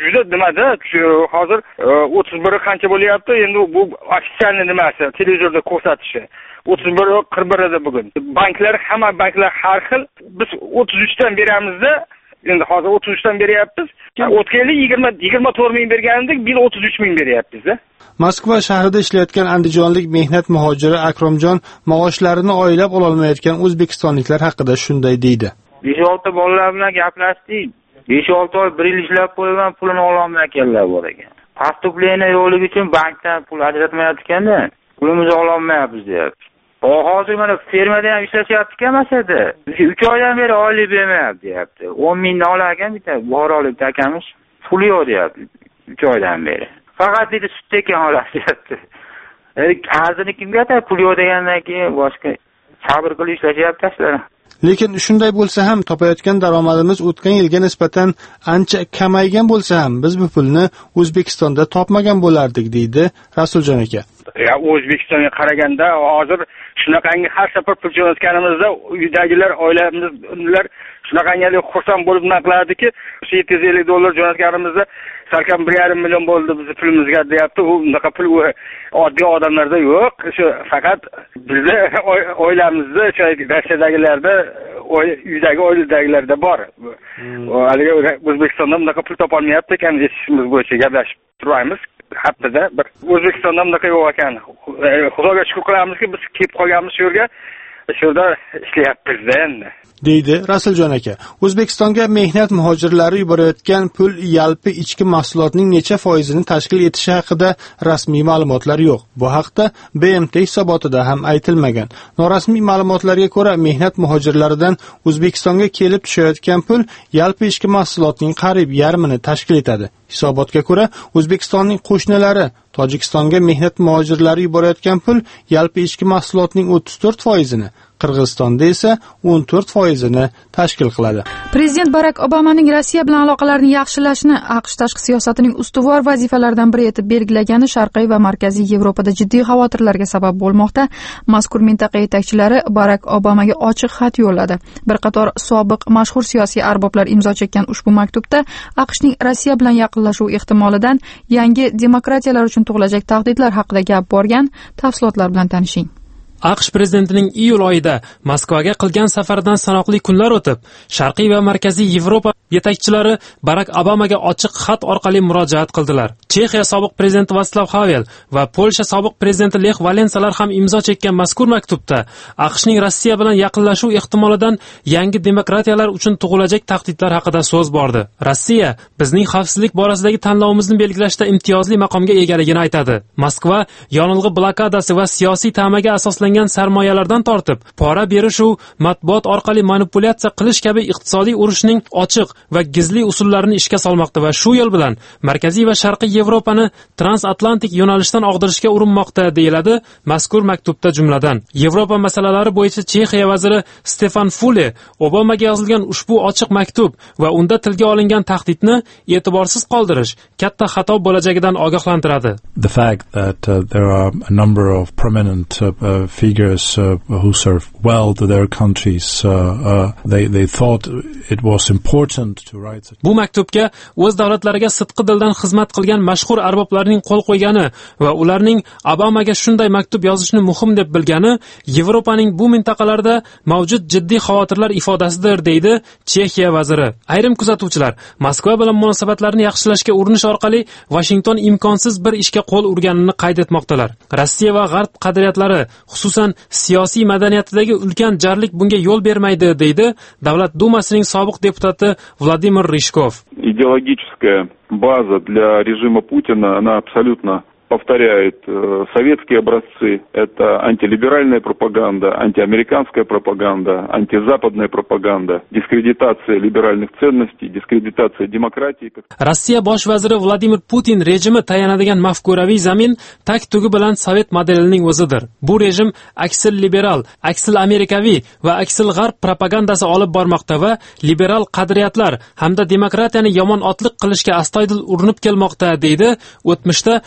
juda nimada hozir o'ttiz biri qancha bo'lyapti endi bu ofitsialniy nimasi televizorda ko'rsatishi o'ttiz bir qirq bir edi bugun. Banklar hamma banklar har xil. Biz o'ttiz uchdan beramizda endi hozir o'ttiz uchdan beryapmiz. O'tgan yil yigirma yigirma to'rt ming bergandik, bu yil o'ttiz uch ming beryapmiz-da. Moskva shahrida ishlayotgan andijonlik mehnat muhojiri Akromjon maoshlarini oylab ololmayotgan o'zbekistonliklar haqida shunday deydi. besh olti bolalar bilan gaplashdik. besh olti oy bir yil ishlab qo'ygan pulini ololmayotganlar bor ekan. Поступление yo'ligi uchun bankdan pul ajratmayotganda pulimizni ololmayapmiz deyapti. Hozir mana fermada ham ishlashyapti emasdi. uch oydan beri oylik bermayapti deyapti. o'n mingdan olar ekan bitta buxorolik akamiz. Puli yo'q deyapti uch oydan beri. Faqat dedi sut ekan oladi deyapti. Qarzini kimga aytadi? Pul yo'q degandan keyin boshqa sabr qilib ishlashyapti ashlar. Lekin shunday bo'lsa ham topayotgan daromadimiz o'tgan yilga nisbatan ancha kamaygan bo'lsa ham biz bu pulni O'zbekistonda topmagan bo'lardik deydi Rasuljon aka. Ya O'zbekistonga qaraganda hozir shunaqangi har safar pul jo'natganimizda uydagilar oilamizlar shunaqangi xursand bo'lib naqlardiki, yetti yuz ellik dollar jo'natganimizda salkam bir yarim million bo'ldi bizni pulimizga deyapti. U unaqa pul oddiy odamlarda yo'q. Shu faqat bizda oilamizda, Rossiyadagilarda, uydagi oiladagilarda bor. Haliga O'zbekistonda bunaqa pul topolmayapti ekan, eshitishimiz bo'yicha gaplashib turamiz. Haftada bir O'zbekistonda bunaqa yo'q ekan. Xudoga shukr qilamizki, biz kelib qolganmiz shu yerga. Shurda ishlayapmiz endi. deydi Rasuljon aka. O'zbekistonga mehnat muhojirlari yuborayotgan pul yalpi ichki mahsulotning necha foizini tashkil etishi haqida rasmiy ma'lumotlar yo'q. Bu haqda B M T hisobotida ham aytilmagan. Norasmiy ma'lumotlarga ko'ra, mehnat muhojirlaridan O'zbekistonga kelib tushayotgan pul yalpi ichki mahsulotning qariyb yarmini tashkil etadi. Hisobotga ko'ra, O'zbekistonning qo'shnilari Tojikistonga mehnat muhojirlari yuborayotgan pul yalpi ichki mahsulotning o'ttiz to'rt foizini, Qirg'izistonda esa o'n to'rt foizini tashkil qiladi. Prezident Barak Obamaning Rossiya bilan aloqalarni yaxshilashni AQSh tashqi siyosatining ustuvor vazifalaridan biri etib belgilagani Sharqiy va Markaziy Yevropada jiddiy xavotirlarga sabab bo'lmoqda. Mazkur mintaqa yetakchilari Barak Obamaga ochiq xat yo'lladi. Bir qator sobiq mashhur siyosiy arboblar imzo chekkan ushbu maktubda AQShning Rossiya bilan yaqinlashuv ehtimolidan, yangi demokratiyalar uchun tug'ilajak tahdidlar haqida gap borgan. Tafsilotlar bilan tanishing. AQSh prezidentining iyul oyida Moskvaga qilgan safaridan sanoqli kunlar o'tib, Sharqiy va Markaziy Yevropa yetakchilari Barak Obamaga ochiq xat orqali murojaat qildilar. Chexiya sobiq prezidenti Václav Havel va Polsha sobiq prezidenti Lech Valensalar ham imzo chekkan mazkur maktubda AQShning Rossiya bilan yaqinlashuv ehtimolidan, yangi demokratiyalar uchun tug'ilajak tahdidlar haqida so'z bordi. Rossiya bizning xavfsizlik borasidagi tanlovimizni belgilashda imtiyozli maqomga egaligini aytadi. Moskva yonilg'i blokadasi va siyosiy ta'maga asoslangan sarmoyalardan tortib, pora berish u matbuot orqali manipulyatsiya qilish kabi iqtisodiy urushning ochiq va gizli usullarini ishga solmoqda va shu yo'l bilan Markaziy va Sharqiy Yevropani transatlantik yo'nalishdan og'dirishga urinmoqda, deyiladi mazkur maktubda. Jumladan, Yevropa masalalari bo'yicha Chexiya vaziri Stefan Fule Obamaga yozilgan ushbu ochiq maktub va unda tilga olingan tahdidni e'tiborsiz qoldirish katta xato bo'lajagidan ogohlantiradi. The fact that uh, there are a number of prominent uh, uh, figures uh, who serve well to their countries, uh, uh, they they thought it was important to write. Bu maktubga o'z davlatlariga sidqi dildan xizmat qilgan mashhur arboblarning qo'l qo'ygani va ularning Obamaga shunday maktub yozishni muhim deb bilgani Yevropaning bu mintaqalarda mavjud jiddiy xavotirlar ifodasidir, deydi Chexiya vaziri. Ayrim kuzatuvchilar Moskva bilan munosabatlarni yaxshilashga urinish orqali Washington imkonsiz bir ishga qo'l urganini qayd etmoqdalar. Rossiya va G'arb qadriyatlari, xususan siyosiy madaniyatidagi ulkan jarlik bunga yo'l bermaydi, deydi Davlat Dumasining sobiq deputati Vladimir Rishkov. Идеологическая база для режима Путина, она абсолютно повторяет э, советские образцы. Это антилиберальная пропаганда, антиамериканская пропаганда, антизападная пропаганда, дискредитация либеральных ценностей, дискредитация демократии. Rossiya bosh vaziri Vladimir Putin rejimi tayanadigan mafkuraviy zamin tak tugi bilan sovet modelining o'zidir. Bu rejim aksil liberal, aksil amerikaviy va aksil g'arb propagandasi olib bormoqda va liberal qadriyatlar hamda demokratiyani yomon otliq qilishga astoydil urinib kelmoqda, deydi o'tmishda Dumada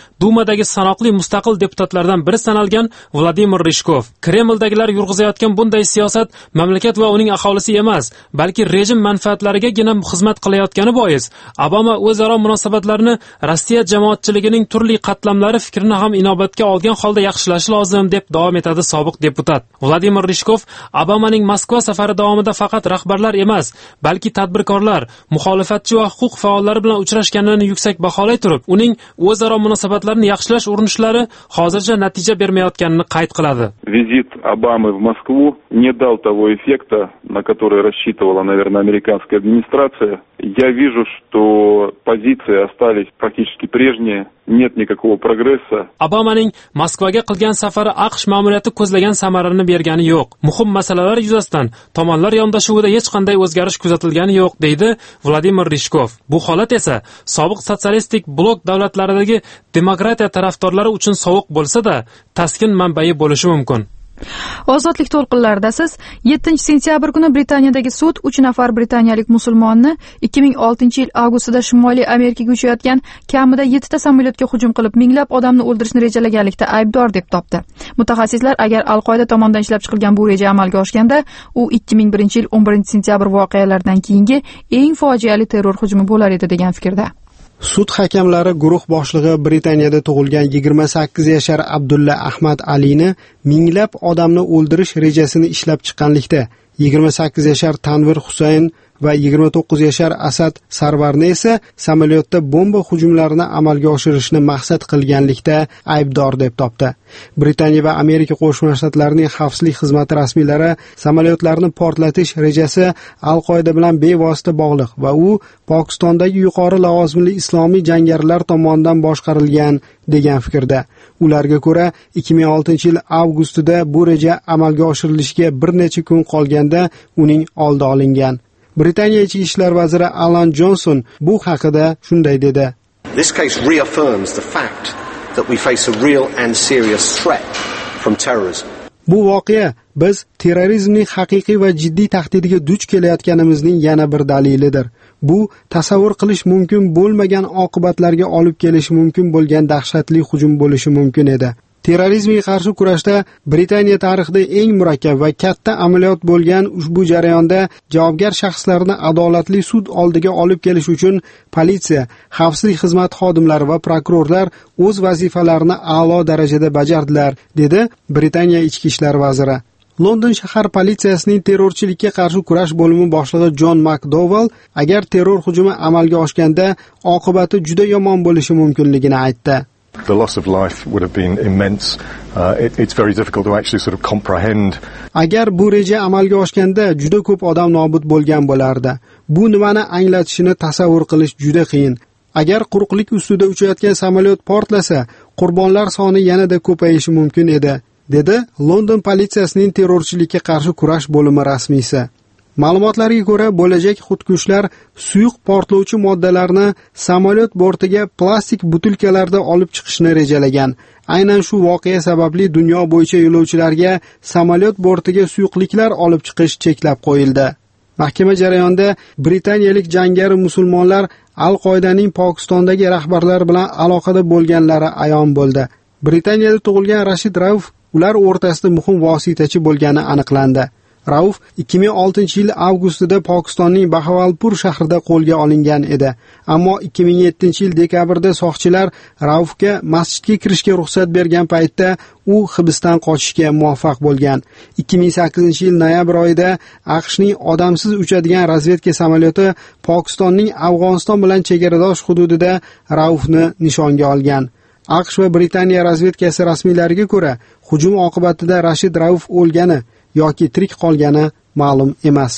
Britaniyadagi sanoqli mustaqil deputatlardan biri sanalgan Vladimir Rishkov. Kremldagilar yurg'izayotgan bunday siyosat mamlakat va uning aholisi emas, balki rejim manfaatlarigagina xizmat qilayotgani bois Obama o'zaro munosabatlarni Rossiya jamoatchiligining turli qatlamlari fikrini ham inobatga olgan holda yaxshilashi lozim deb davom etadi sobiq deputat. Vladimir Rishkov Obamaning Moskva safari davomida faqat rahbarlar emas, balki tadbirkorlar, muxolifatchi va huquq faollari bilan uchrashganini yuksak baholay turib, uning o'zaro munosabatlarni yaxshilash urinishlari hozircha natija bermayotganini qayd qiladi. Визит Обамы в Москву не дал того эффекта, на который рассчитывала, наверное, американская администрация. Я вижу, что позиции остались практически прежние. Нет никакого прогресса. Obamaning Moskvaga qilgan safari AQSh ma'muriyati ko'zlagan samarini bergani yo'q. Muhim masalalar yuzasidan tomonlar yondashuvida hech qanday o'zgarish kuzatilgani yo'q, deydi Vladimir Rishkov. Bu holat esa sobiq sotsialistik blok davlatlaridagi demokratiya tarafdorlari uchun sovuq bo'lsa-da, taskin manbai bo'lishi mumkin. Ozodlik to'lqinlarida siz yettinchi sentyabr kuni Britaniyadagi sud uch nafar britaniyalik musulmonni ikki ming oltinchi yil avgustida Shimoliy Amerikaga uchayotgan kamida yettita samolyotga hujum qilib minglab odamni o'ldirishni rejalaganlikda aybdor deb topdi. Mutaxassislar agar Al-Qoida tomonidan ishlab chiqilgan bu reja amalga oshganda, u ikki ming birinchi yil o'n birinchi sentyabr voqealaridan keyingi eng fojiali terror hujumi bo'lar edi degan fikrda. Sud hakamlari guruh boshlig'i Britaniyada tug'ilgan yigirma sakkiz yashar Abdulla Ahmad Alini minglab odamni o'ldirish rejasini ishlab chiqqanlikda, yigirma sakkiz yashar Tanvir Husayn va yigirma to'qqiz yashar Asad Sarvarni esa samolyotda bomba hujumlarini amalga oshirishni maqsad qilganlikda aybdor deb topdi. Britaniya va Amerika Qo'shma Shtatlarining xavfsizlik xizmati rasmiylari samolyotlarni portlatish rejasi Al-Qoida bilan bevosita bog'liq va u Pokistondagi yuqori lavozimli islomiy jangarilar tomonidan boshqarilgan degan fikrda. Ularga ko'ra, ikki ming oltinchi yil avgustida bu reja amalga oshirilishiga bir necha kun qolganda uning oldi olingan. Britaniya ichki ishlar vaziri Alan Johnson bu haqida shunday dedi. This case reaffirms the fact that we face a real and serious threat from terrorism. Bu voqea biz terrorizmning haqiqiy va jiddiy tahdidiga duch kelayotganimizning yana bir dalilidir. Bu tasavvur qilish mumkin bo'lmagan oqibatlarga olib kelishi mumkin bo'lgan dahshatli hujum bo'lishi mumkin edi. Terrorizmga qarshi kurashda Britaniya tarixida eng murakkab va katta amaliyot bo'lgan ushbu jarayonda javobgar shaxslarni adolatli sud oldiga olib kelish uchun politsiya, xavfsizlik xizmati xodimlari va prokurorlar o'z vazifalarini a'lo darajada bajardilar, dedi Britaniya ichki ishlar vaziri. London shahar politsiyasining terrorchilikka qarshi kurash bo'limi boshlig'i John McDowell agar terror hujumi amalga oshganda oqibati juda yomon bo'lishi mumkinligini aytdi. The loss of life would have been immense. Uh, it, it's very difficult to actually sort of comprehend. Agar bu reja amalga oshganda juda ko'p odam nobud bo'lgan bo'lardi. Bu nimani anglatishini tasavvur qilish juda qiyin. Agar quruqlik ustida uchayotgan samolyot portlasa, qurbonlar soni yanada ko'payishi mumkin edi, dedi London politsiyasining terrorchilikka qarshi kurash bo'limi rasmiysi. Ma'lumotlarga ko'ra, bo'lajak xudkushlar suyuq portlovchi moddalarni samolyot bortiga plastik butilkalarda olib chiqishni rejalagan. Aynan shu voqea sababli dunyo bo'yicha yo'lovchilarga samolyot bortiga suyuqliklar olib chiqish cheklab qo'yildi. Mahkama jarayonida britaniyalik jangari musulmonlar Al-Qoidaning Pokistondagi rahbarlar bilan aloqada bo'lganlari ayon bo'ldi. Britaniyada tug'ilgan Rashid Rauf ular o'rtasida muhim vositachi bo'lgani aniqlandi. Rauf ikki ming oltinchi yil avgustida Pokistonning Bahawalpur shahrida qo'lga olingan edi. Ammo ikki ming yettinchi yil dekabrda soqchilar Raufga masjidga kirishga ruxsat bergan paytda u hibsdan qochishga muvaffaq bo'lgan. ikki ming sakkizinchi yil noyabr oyida AQShning odamsiz uchadigan razvedka samolyoti Pokistonning Afg'oniston bilan chegaradosh hududida Raufni nishonga olgan. AQSh va Britaniya razvedkasi rasmiylariga ko'ra, hujum oqibatida Rashid Rauf o'lgani yoki tirik qolgani ma'lum emas.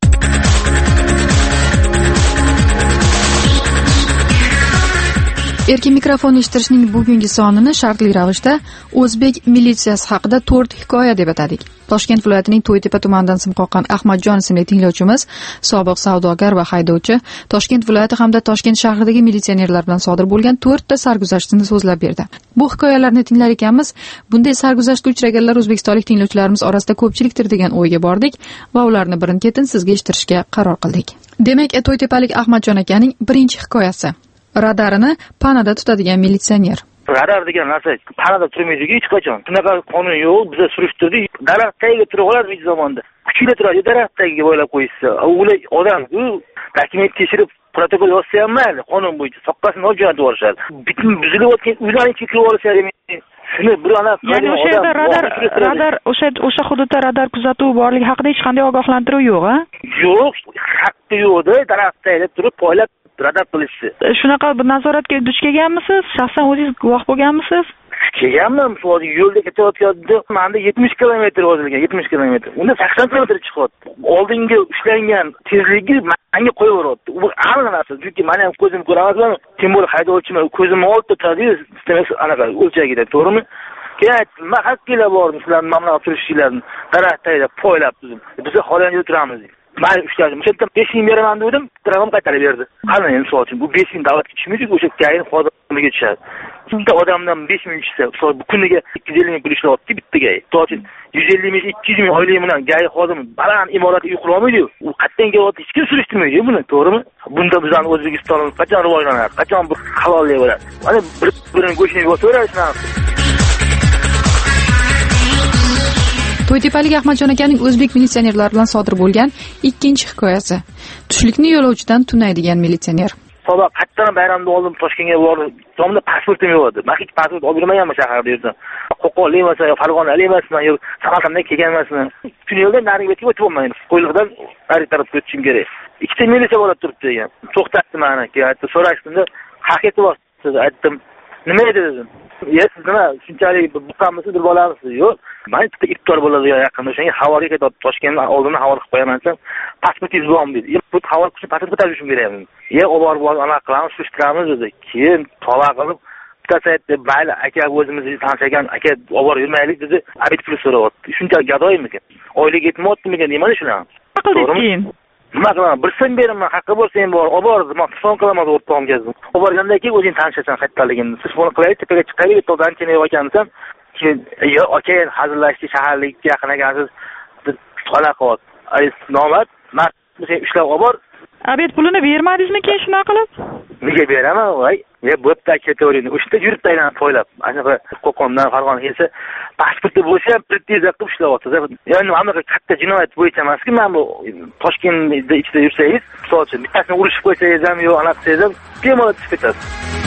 Erkin mikrofon eshittirishning bugungi sonini shartli ravishda O'zbek militsiyasi haqida to'rt hikoya deb atadik. Toshkent viloyatining To'ytepa tumanidan sim qoqqan Ahmadjon ismli tinglovchimiz, sobiq savdogar va haydovchi, Toshkent viloyati hamda Toshkent shahridagi militsionerlar bilan sodir bo'lgan to'rtta sarguzashtini so'zlab berdi. Bu hikoyalarni tinglar ekanmiz. Bunday sarguzashtga uchraganlar o'zbekistonlik tinglovchilarimiz orasida ko'pchilikdir degan o'yga bordik va ularni birin-ketin sizga eshittirishga qaror qildik. Demak, To'ytepalik Ahmadjon akaning birinchi hikoyasi. Radarini panada tutadigan militsioner. radar degan narsa panada turmaydi hech qachon. Bunaqa qonun yo'q. Biz surishtirdik. Daraxt tagiga turib olar bir zamonda. Kuchli turadi, daraxt tagiga bo'ylab qo'yishsa. Ular odam u dokument tekshirib protokol yozsa ham mayli, qonun bo'yicha soqqasini olib jo'natib yuborishadi. Bitim buzilib o'tgan uylarni ichiga kirib olishadi. Shuni bir ana ya'ni o'sha yerda radar radar o'sha o'sha hududda radar kuzatuvi borligi haqida hech qanday ogohlantiruv yo'q, a? Yo'q, haqqi yo'q-da, daraxt tagida turib poylab radar qilishni. Shunaqa bir nazoratga duch kelganmisiz? Shaxsan o'zingiz guvoh bo'lganmisiz? Kelganman, hozir yo'lda ketayotganda menda yetmish kilometr yozilgan, yetmish kilometr. Unda sakson kilometr chiqyapti. Oldingi ushlangan tezligi menga qo'yaveryapti. Bu aniq narsa, chunki men ham ko'zim ko'raman, kim bo'lib haydovchiman, ko'zim oldida turadi, sistema anaqa o'lchagida, to'g'rimi? Keyin men haqqila bordim, sizlarning mamlakat turishinglarni daraxt tagida poylab tuzim. Biz xolanida turamiz. Men ushladim. O'sha besh ming beraman dedim, telegram qaytarib berdi. Qani endi misol uchun bu besh ming davlatga tushmaydi, o'sha gayin xodimiga tushadi. Bitta odamdan besh ming tushsa, misol bu kuniga ikki yuz ellik ming pul ishlayapti bittaga. Misol uchun yuz ellik ming ikki yuz ming oylik bilan gayi xodimi baland imoratga uy qurolmaydi. U qayerdan kelyapti, hech kim surishtirmaydi buni, to'g'rimi? Bunda bizning O'zbekistonimiz qachon rivojlanadi, qachon bir halollik bo'ladi. Mana bir-birini go'shtini yo'taveradi shunaqa. To'ytepalik Ahmadjon akaning o'zbek militsionerlari bilan sodir bo'lgan ikkinchi hikoyasi. Tushlikni yo'lovchidan tunaydigan militsioner. Sabah qattan bayramda oldim Toshkentga bordim. Tomda pasportim yo'q edi. Men hech pasport olib yurmaganman shaharda yerda. Qo'qonli emasman, yo Farg'onali emasman, yo Samarqanddan kelgan emasman. Shuni yo'ldan nariga o'tib o'tib olmayman. Qo'yliqdan nari tarafga o'tishim kerak. Ikkita militsiya bo'lib turibdi degan. To'xtatdi meni. Keyin so'rashdim-da, haqiqat vositasi aytdim. Nima edi dedim. Ya siz nima shunchalik buqamisiz bir bolamisiz? Yo'q. Men bitta iftor bo'ladi yaqinda o'shanga havoga ketib Toshkentdan oldindan havoga qilib qo'yaman desam, pasportingiz bormi dedi. "Yo'q, bu havoga qilib pasport ko'tarishim kerakmi?" "Ye, olib borib anaqa qilamiz, surishtiramiz" dedi. Keyin tova qilib bittasi aytdi, "Mayli, aka o'zimizni tanishgan aka olib borib yurmaylik" dedi. Abid pul so'rayapti. Shunchalik gadoymikan? Oylik yetmayaptimikan deyman shuni. Keyin nima qilaman? Bir so'm beraman, haqqi bo'lsa ham bor. Olib bordim, men telefon qilaman o'rtog'imga. Olib borgandan keyin o'zing tanishasan qayerdaligini. Telefon qilaylik, tepaga chiqaylik, to'g'dan keyin ekan desam, keyin yo aka hazillashdi, shaharlikka yaqin ekansiz. To'la qoldi. Ay, nomard, men sen ushlab olib bor. Abid pulini bermadingizmi keyin shuna qilib? Nega beraman, voy? Ya bo'pti ketavering. O'shda yurib taylan poylab. Anaqa Qo'qondan Farg'onaga kelsa, pasporti bo'lsa ham pretenziyaq qilib ishlayapti. Ya'ni anaqa katta jinoyat bo'yicha emas-ku, men bu Toshkentda ichida yursangiz, misol uchun bittasini urishib qo'ysangiz ham yo anaqa qilsangiz ham bemalol chiqib ketasiz.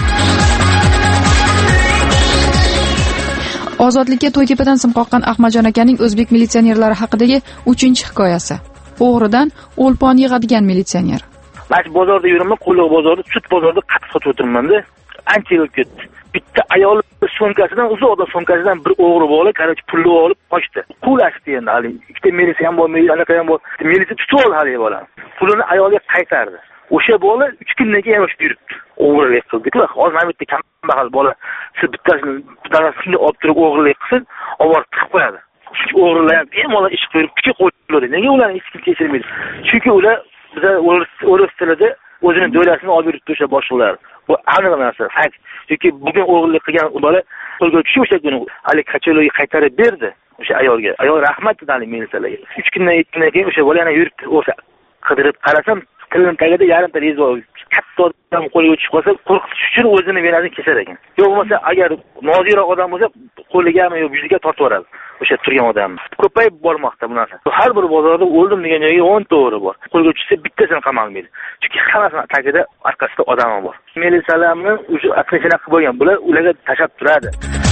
Ozodlikka To'ytepadan sim qoqqan Ahmadjon akaning o'zbek militsionerlari haqidagi uchinchi hikoyasi. O'g'ridan o'lpon yig'adigan militsioner. Men bozorda yuraman, Qo'yliq bozorida, sut bozorida qatiq sotib o'tirman-da. Ancha o'tib ketdi. Bitta ayol so'mkasidan, uzoqda so'mkasidan bir o'g'ri bo'lib, qarich pulni olib qochdi. Qulashdi endi hali. Ikkita militsiya ham bo'lmaydi, anaqa ham bor. Militsiya tutib oldi hali bolani. Pulini ayolga qaytardi. O'sha bola uch kundan keyin o'sha yuribdi. O'g'rilik qildi. Hozir mana bitta kambag'al bola siz bittasini bittasini olib turib o'g'rilik qilsin, olib tiqib qo'yadi. O'g'rilar ham bemalol ish qo'yib kuchga qo'yadi. Nega ularni hech kim kechirmaydi? Chunki ular biza o'ris tilida o'zining do'lasini olib yuribdi o'sha boshliqlar. Bu aniq narsa, fakt. Chunki bugun o'g'rilik qilgan bola qo'lga tushib o'sha kuni hali kachologa qaytarib berdi o'sha ayolga. Ayol rahmat dedi militsiyalarga. uch kundan ikki kundan keyin o'sha bola yana yuribdi. O'sha qidirib qarasam, tilning tagida yarimta rezo katta odam qo'liga tushib qolsa, qo'rqitish uchun o'zini venasini kesar ekan. Yo'q bo'lmasa, agar noziroq odam bo'lsa, qo'ligami yo yuziga tortib yuboradi. O'sha turgan odam. Ko'payib bormoqda bu narsa. Har bir bozorda o'ldim degan joyga o'n ta o'g'ri bor. Qo'lga tushsa bittasini qamalmaydi. Chunki hammasini tagida orqasida odam bor. Militsiyalarni o'sha aqlishina qilib bo'lgan, bular ularga tashab turadi.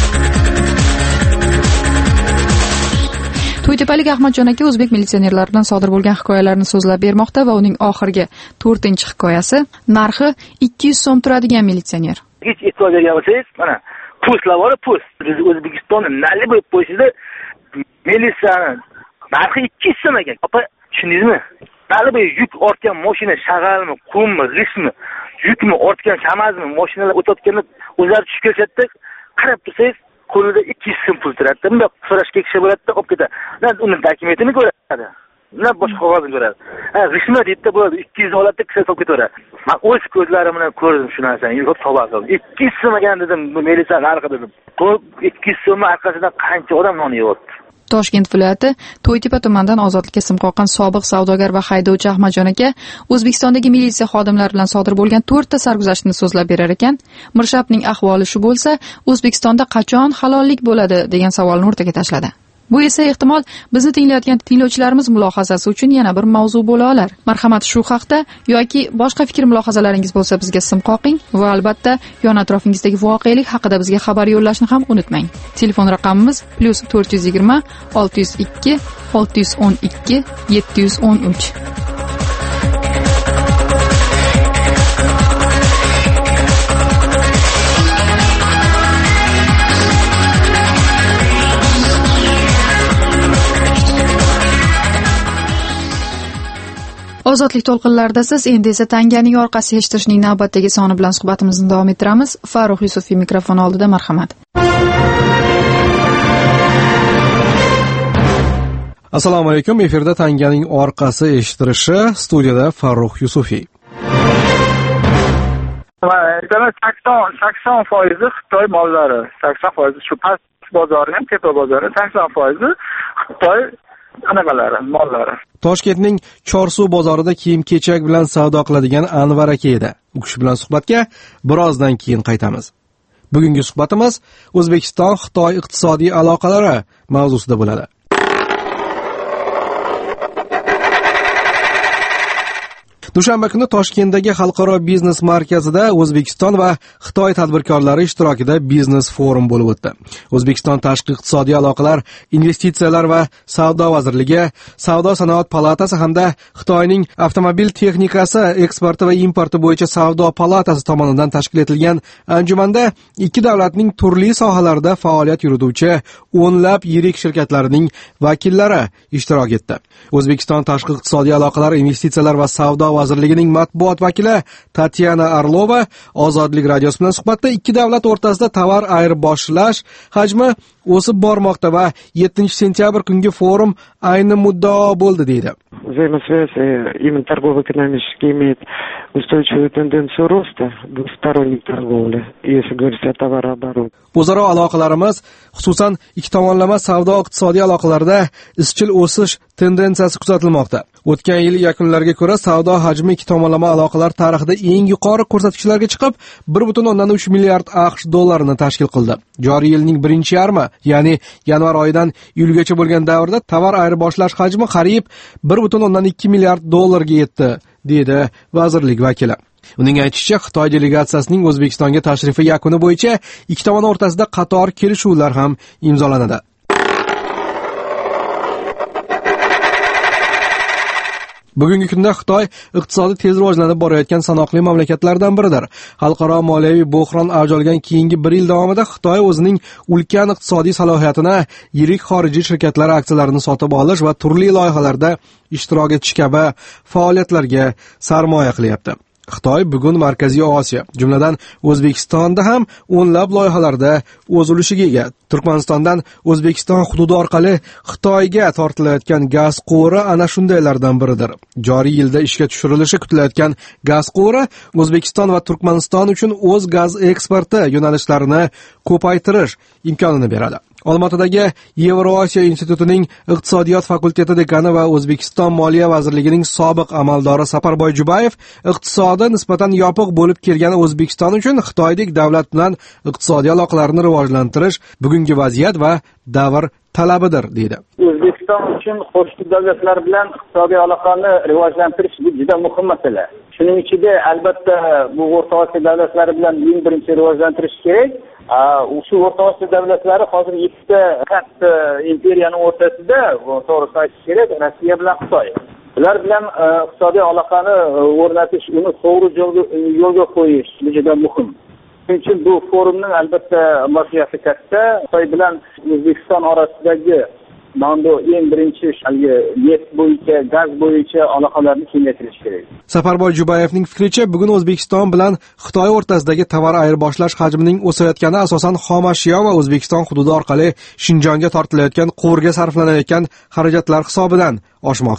To'ytepalik Ahmadjon aka o'zbek militsionerlaridan sodir bo'lgan hikoyalarni so'zlab bermoqda va uning oxirgi to'rtinchi hikoyasi narxi ikki yuz so'm turadigan militsioner. Hech e'tibor bergan bo'lsangiz, mana postlar bor, post. Biz O'zbekistonda nali bo'lib qo'yishda militsiyani narxi ikki yuz so'm ekan. Opa, tushundingizmi? Nali bo'lib yuk ortgan mashina shag'almi, qummi, g'ishmi, yukmi ortgan kamazmi, mashinalar o'tayotganda o'zlari tushib kelishadi. Qarab tursangiz, qo'lida ikki yuz so'm pul turadi. Bunda so'rashga kishi bo'ladi-da, olib ketadi. Uni dokumentini ko'radi. Nima boshqa qog'ozini ko'radi. Ha, g'ishma deydi bo'ladi, ikki yuz oladi, kishi olib ketaveradi. Men o'z ko'zlarim bilan ko'rdim shu narsani. Yurib tavba qildim. ikki yuz so'm ekan dedim, bu militsiya narxi dedim. Bu ikki yuz so'm orqasidan qancha odam non yeyapti. Toshkent viloyati To'ytepa tumanidan ozodlikka sim qoqqan sobiq savdogar va haydovchi Ahmadjon aka O'zbekistondagi militsiya xodimlari bilan sodir bo'lgan to'rtta sarguzashtni so'zlab berar ekan. Mirshabning ahvoli shu bo'lsa, O'zbekistonda qachon halollik bo'ladi degan savolni o'rtaga tashladi. Bu esa ehtimol bizni tinglayotgan tinglovchilarimiz mulohazasi uchun yana bir mavzu bo'la olar. Marhamat, shu haqda yoki boshqa fikr mulohazalaringiz bo'lsa bizga sim qoqing va albatta yon atrofingizdagi voqelik haqida bizga xabar yo'llashni ham unutmang. Telefon raqamimiz plus to'rt yuz yigirma olti yuz ikki olti yuz o'n ikki yetti yuz o'n uch. Ozodlik to'lqinlarida siz endi esa tanganing orqasi eshitishning navbatdagi soni bilan suhbatimizni davom ettiramiz. Farruh Yusufiy mikrofon oldida, marhamat. Assalomu alaykum. Efirda tanganing orqasi eshittirishi, studiyada Farruh Yusufiy. sakson sakson foiz Xitoy mollari, sakson foiz shu past bozori ham, tepa bozori, sakson foiz Xitoy anaqalari, mollari. Toshkentning Chorsuv bozorida kiyim-kechak bilan savdo qiladigan Anvar aka edi. U kishi bilan suhbatga birozdan keyin qaytamiz. Bugungi suhbatimiz O'zbekiston-Xitoy iqtisodiy aloqalari mavzusida bo'ladi. Dushanba kuni Toshkentdagi xalqaro biznes markazida O'zbekiston va Xitoy tadbirkorlari ishtirokida biznes forum bo'lib o'tdi. O'zbekiston tashqi iqtisodiy aloqalar, investitsiyalar va savdo vazirligi, Savdo sanoat palatasi hamda Xitoyning avtomobil texnikasi eksporti va importi bo'yicha savdo palatasi tomonidan tashkil etilgan anjumanda ikki davlatning turli sohalarda faoliyat yurituvchi o'nlab yirik shirkatlarining vakillari ishtirok etdi. O'zbekiston tashqi iqtisodiy aloqalar, investitsiyalar va savdo vazirligining matbuot vakili Tatyana Arlova Ozodlik radiosi bilan suhbatda ikki davlat o'rtasida tovar ayirboshlash hajmi o'sib bormoqda va yettinchi sentyabr kungi forum ayni muddao bo'ldi deydi. Взаимосвязь именно торгово-экономически имеет устойчивую тенденцию роста двусторонней торговли, если говорить о товарообороте. O'zaro aloqalarimiz, xususan ikki tomonlama savdo iqtisodiy aloqalarda izchil o'sish tendensiyasi kuzatilmoqda. O'tgan yil yakunlariga ko'ra savdo hajmi ikki tomonlama aloqalar tarixida eng yuqori ko'rsatkichlarga chiqib, bir butun o'ndan uch milliard AQSh dollarini tashkil qildi. Joriy yilning birinchi yarmi, ya'ni yanvar oyidan iyulgacha bo'lgan davrda tovar ayirboshlash hajmi qariyb bir butun o'ndan ikki milliard dollarga yetdi, dedi vazirlik vakili. Uning aytishicha, Xitoy delegatsiyasining O'zbekistonga tashrifi yakuni bo'yicha ikki tomon o'rtasida qator kelishuvlar ham imzolanadi. Bugungi kunda Xitoy iqtisodi tez rivojlanib borayotgan sanoqli mamlakatlardan biridir. Xalqaro moliyaviy bo'hron avj olgan keyingi bir yil davomida Xitoy o'zining ulkan iqtisodiy salohiyatini yirik xorijiy shirkatlar aksiyalarini sotib olish va turli loyihalarda ishtirok etish kabi faoliyatlarga sarmoya qilyapti. Xitoy bugun Markaziy Osiyo, jumladan O'zbekistonda ham o'nlab loyihalarda o'z ulushiga ega. Turkmanistondan O'zbekiston hududi orqali Xitoyga tortilayotgan gaz quvuri ana shundaylardan biridir. Joriy yilda ishga tushirilishi kutilayotgan gaz quvuri O'zbekiston va Turkmaniston uchun o'z gaz eksporti yo'nalishlarini ko'paytirish imkonini beradi. Olmaotadagi Yevrosiyo institutining iqtisodiyot fakulteti dekani va O'zbekiston Moliya vazirligining sobiq amaldori Saparboy Jubayev iqtisodi nisbatan yopiq bo'lib kelgan O'zbekiston uchun Xitoydek davlat bilan iqtisodiy aloqalarni rivojlantirish bugungi vaziyat va davr talabidir, deydi. O'zbekiston uchun qo'shni davlatlar bilan iqtisodiy aloqani rivojlantirish bu juda muhim masala. Shuning ichida albatta bu O'rta Osiyo davlatlari bilan eng birinchi rivojlantirish kerak. Shu O'rta Osiyo davlatlari hozir ikkita katta imperiyaning o'rtasida, to'g'risini aytish kerak, Rossiya bilan Xitoy. Ular bilan iqtisodiy aloqani o'rnatish, uni to'g'ri yo'lga qo'yish juda muhim. Shuning uchun bu forumning albatta mohiyati katta. Xitoy bilan O'zbekiston orasidagi Mando eng birinchi haligi neft bo'yicha, gaz bo'yicha aloqalarni kengaytirish kerak. Safarboy Jubayevning fikricha, bugun O'zbekiston bilan Xitoy o'rtasidagi tovar ayirboshlash hajmining o'sayotgani asosan xomashyo va O'zbekiston hududi orqali Shinjonga tortilayotgan quvurga sarflanayotgan xarajatlar hisobidan oshmoqda.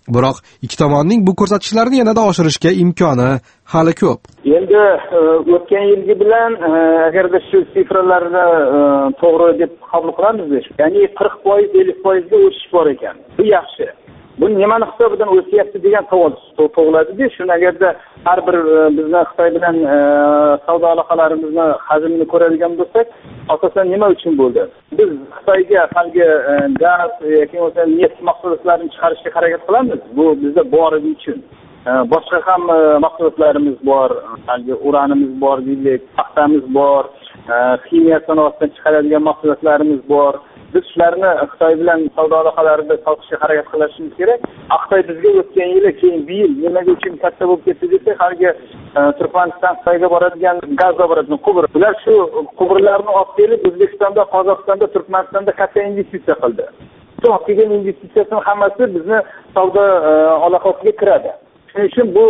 Biroq ikki tomonning bu ko'rsatkichlarni yanada oshirishga imkoni hali ko'p. Endi o'tgan yilgi bilan agarda shu sifralarni to'g'ri deb qabul qilamiz, ya'ni qirq foiz ellik foiz ga o'sish bor ekan. Bu yaxshi. Bu nimani hisobidan o'syapti degan savol tug'iladi-da. Shuni agarda har bir bizni Xitoy bilan savdo aloqalarimizni hajmini ko'radigan bo'lsak, asosan nima uchun bo'ldi? Biz Xitoyga haligi gaz yoki bo'lmasa neft mahsulotlarini chiqarishga harakat qilamiz. Bu bizda borligi uchun. Boshqa ham mahsulotlarimiz bor, haligi uranimiz bor, deylik, paxtamiz bor, kimyo sanoatidan chiqaradigan mahsulotlarimiz bor. Biz shularni Xitoy bilan savdo aloqalarida sotishga harakat qilishimiz kerak. Xitoy bizga o'tgan yili, keyin bu yil nimaga uchun katta bo'lib ketdi desak, haligi Turkmaniston Xitoyga boradigan gaz zavodlarining quvur. Ular shu quvurlarni olib kelib O'zbekistonda, Qozog'istonda, Turkmanistonda katta investitsiya qildi. Shu kelgan investitsiyaning hammasi bizni savdo aloqasiga kiradi. Shuning uchun bu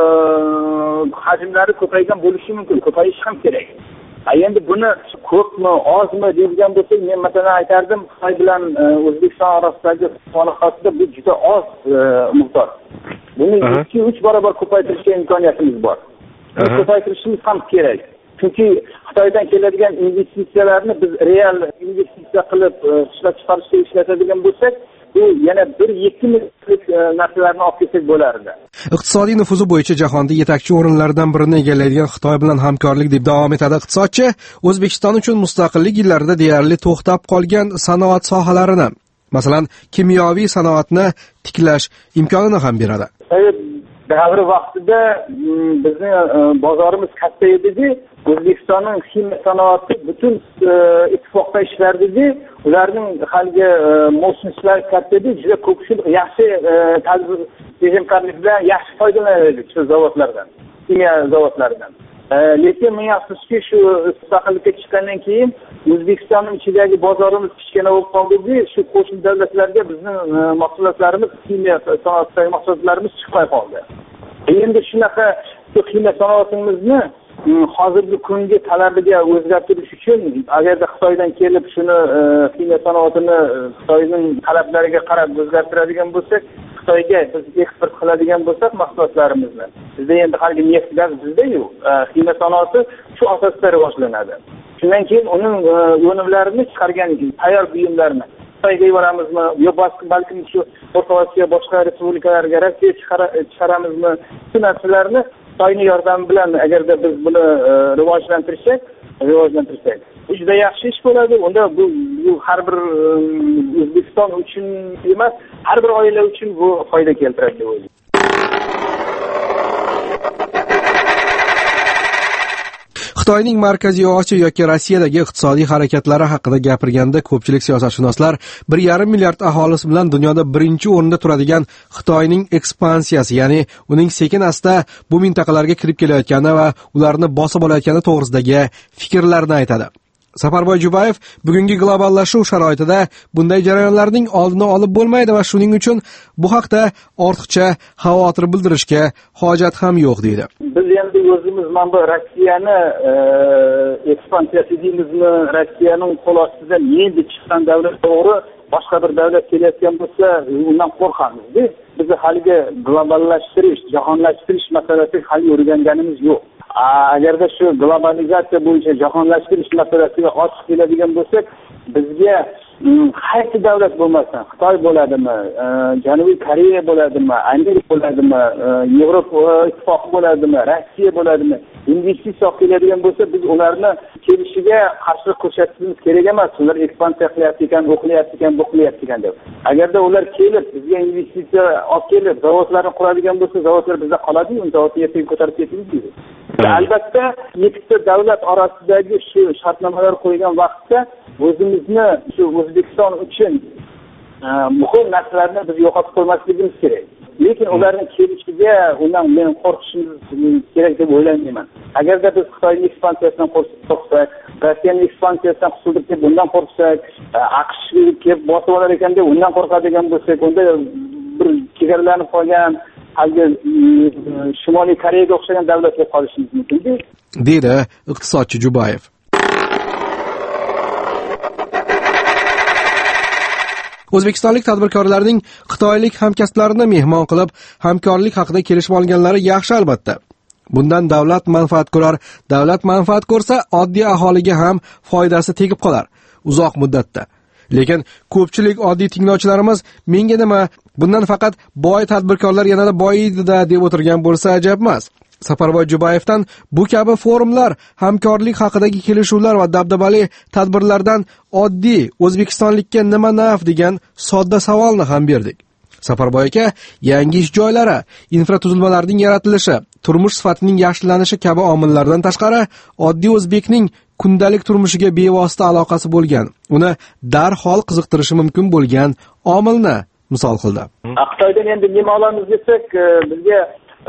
hajmlari ko'paygan bo'lishi mumkin, ko'payish ham kerak. Endi buni ko'pmi, ozmi degan bo'lsak, men masalan aytardim, Xitoy bilan O'zbekiston orasidagi aloqasida bu juda oz miqdor. Buni ikki uch barobar ko'paytirishga imkoniyatimiz bor. Buni ko'paytirishimiz ham kerak. Chunki Xitoydan keladigan investitsiyalarni biz real investitsiya qilib ishlab chiqarishga ishlatadigan bo'lsak, bu yana bir ikki milliardlik narsalarni olib kelsak bo'lardi. Iqtisodiy nufuzi bo'yicha jahonda yetakchi o'rinlardan birini egallaydigan Xitoy bilan hamkorlik deb davom etadi iqtisodchi, O'zbekiston uchun mustaqillik yillarida deyarli to'xtab qolgan sanoat sohalarini, masalan, kimyoviy sanoatni tiklash imkonini ham beradi. Davri vaqtida bizni bozorimiz katta edi-da, O'zbekistonning kimyo sanoati butun ittifoqda ishlardi-da, ularning haligi moshinalari katta edi, juda ko'pchilik yaxshi tadbir tejamkorlik bilan yaxshi foydalanadi shu zavodlardan, kimyo zavodlaridan. Lekin men afsuski shu mustaqillikka chiqqandan keyin O'zbekistonning ichidagi bozorimiz kichkina bo'lib qoldi-da, shu qo'shni davlatlarga bizning mahsulotlarimiz, kimyo sanoatidagi mahsulotlarimiz chiqmay qoldi. Endi shunaqa kimyo sanoatimizni hozirgi kungi talabiga o'zgartirish uchun agarda Xitoydan kelib shuni kimyo sanoatini Xitoyning talablariga qarab o'zgartiradigan bo'lsak, Xitoyga biz eksport qiladigan bo'lsak mahsulotlarimizni, bizda endi haligi neft gaz bizda-yu, kimyo sanoati shu asosda rivojlanadi. Shundan keyin uning o'nimlarini chiqargan tayyor buyumlarni Xitoyga yuboramizmi, yo balkim shu O'rta Osiyo boshqa respublikalarga Rossiya chiqaramizmi? Shu narsalarni Xitoyning yordami bilan agarda biz buni rivojlantirsak, rivojlantirsak, juda yaxshi ish bo'ladi. Unda bu, bu har bir O'zbekiston uchun emas, har bir oila uchun bu foyda keltiradi deb o'ylayman. Xitoyning Markaziy Osiyo yoki Rossiyadagi iqtisodiy harakatlari haqida gapirganda ko'pchilik siyosatshunoslar bir yarim milliard aholisi bilan dunyoda birinchi o'rinda turadigan Xitoyning ekspansiyasi, ya'ni uning sekin-asta bu mintaqalarga kirib kelayotgani va ularni bosib olayotgani to'g'risidagi fikrlarni aytadi. Safarboy Jubayev bugungi globallashuv sharoitida bunday jarayonlarning oldini olib bo'lmaydi va shuning uchun bu haqda ortiqcha xavotir bildirishga hojat ham yo'q deydi. Biz endi o'zimiz mana bu Rossiyani ekspansiyasi deymizmi, Rossiyaning qo'l ostidan endi chiqqan davlat to'g'ri boshqa bir davlat kelayotgan bo'lsa, undan qo'rqamiz. Biz haligi globallashtirish, jahonlashtirish masalasiga hali o'rganganimiz yo'q. Agarda shu globalizatsiya bo'yicha jahonlashtirish masalasiga ochiq keladigan bo'lsak, bizga qaysi davlat bo'lmasin, Xitoy bo'ladimi, Janubiy Koreya bo'ladimi, Amerika bo'ladimi, Yevropa ittifoqi bo'ladimi, Rossiya bo'ladimi, investitsiya olib keladigan bo'lsa, biz ularni kelishiga qarshilik ko'rsatishimiz kerak emas. Ular ekspansiya qilyapti ekan, o'qilyapti ekan, bu qilyapti ekan deb. Agarda ular kelib, bizga investitsiya olib kelib, zavodlarni quradigan bo'lsa, zavodlar bizda qoladi-yu, zavodni ertaga ko'tarib ketamiz. Albatta, ikkita davlat orasidagi shu shartnomalar qo'ygan vaqtda o'zimizni shu O'zbekiston uchun muhim narsalarni biz yo'qotib qo'ymasligimiz kerak. Lekin ularning kelishiga undan men qo'rqishimiz kerak deb o'ylayman. Agarda biz Xitoyning ekspansiyasidan qo'rqsak, Rossiyaning ekspansiyasidan qutulib deb bundan qo'rqsak, AQSh kelib bosib olar ekan deb undan qo'rqadigan bo'lsak, unda bir chegaralanib qolgan haligi Shimoliy Koreyaga o'xshagan davlatga qolishimiz mumkin, deydi iqtisodchi Jubayev. O'zbekistonlik tadbirkorlarning xitoylik hamkasblarini mehmon qilib, hamkorlik haqida kelishib olganlari yaxshi albatta. Bundan davlat manfaat ko'rar, davlat manfaat ko'rsa, oddiy aholiga ham foydasi tegib qolar uzoq muddatda. Lekin ko'pchilik oddiy tinglovchilarimiz menga nima, bundan faqat boy tadbirkorlar yanada boyiydi-da deb o'tirgan bo'lsa ajab emas. Safarboy Jubayevdan bu kabi forumlar, hamkorlik haqidagi kelishuvlar va dabdabali tadbirlardan oddiy O'zbekistonlikka nima naf degan sodda savolni ham berdik. Safarboy aka yangi ish joylari, infratuzilmalarning yaratilishi, turmush sifatining yaxshilanishi kabi omillardan tashqari, oddiy o'zbekning kundalik turmushiga bevosita aloqasi bo'lgan, uni darhol qiziqtirishi mumkin bo'lgan omilni misol qildi. Xitoydan endi nima olamiz desak, bizga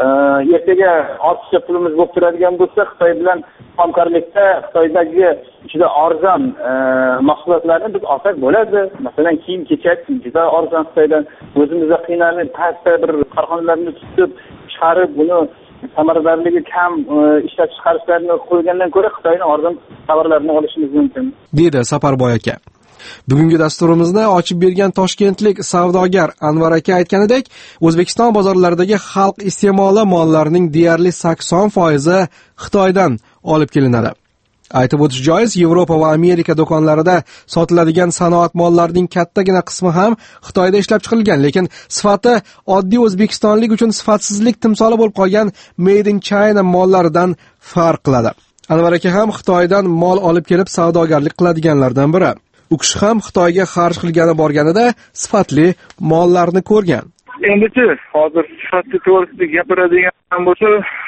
ertaga ortiqcha pulimiz bo'lib turadigan bo'lsa, Xitoy bilan hamkorlikda Xitoydagi juda arzon mahsulotlarni biz olsak bo'ladi. Masalan, kiyim-kechak juda arzon Xitoydan, o'zimizda qiynalib, pastda bir korxonalarni tutib, chiqarib, buni samaradorligi kam ishlab chiqarishlarni qo'ygandan ko'ra Xitoyning arzon tovarlarini olishimiz mumkin, dedi Safarboy aka. Bugungi dasturimizni ochib bergan toshkentlik savdogar Anvar aka aytganidek, O'zbekiston bozorlaridagi xalq iste'moli mollarining deyarli sakson foizi Xitoydan olib kelinadi. Aytib o'tish joiz, Yevropa va Amerika do'konlarida sotiladigan sanoat mollarining kattagina qismi ham Xitoyda ishlab chiqilgan, lekin sifati oddiy o'zbekistonlik uchun sifatsizlik timsoli bo'lib qolgan Made in China mollaridan farq qiladi. Anvar aka ham Xitoydan mol olib kelib savdogarlik qiladiganlardan biri. U kishi ham Xitoyga xarj qilgani borganida sifatli mollarni ko'rgan. Endi-chi, hozir sifatli to'g'risida gapiradigan bo'lsa,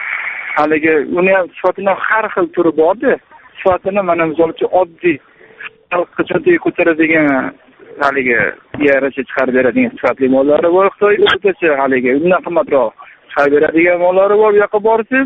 haligi uni ham sifatining har xil turi bor-da. Sifatini mana misol-chi oddiy xalqqa cho'ntaga ko'taradigan haligi yarasha chiqarib beradigan sifatli mollari bor. Xitoy o'rtacha haligi undan qimmatroq chiqarib beradigan mollari bor. Bu yoqqa borsiz,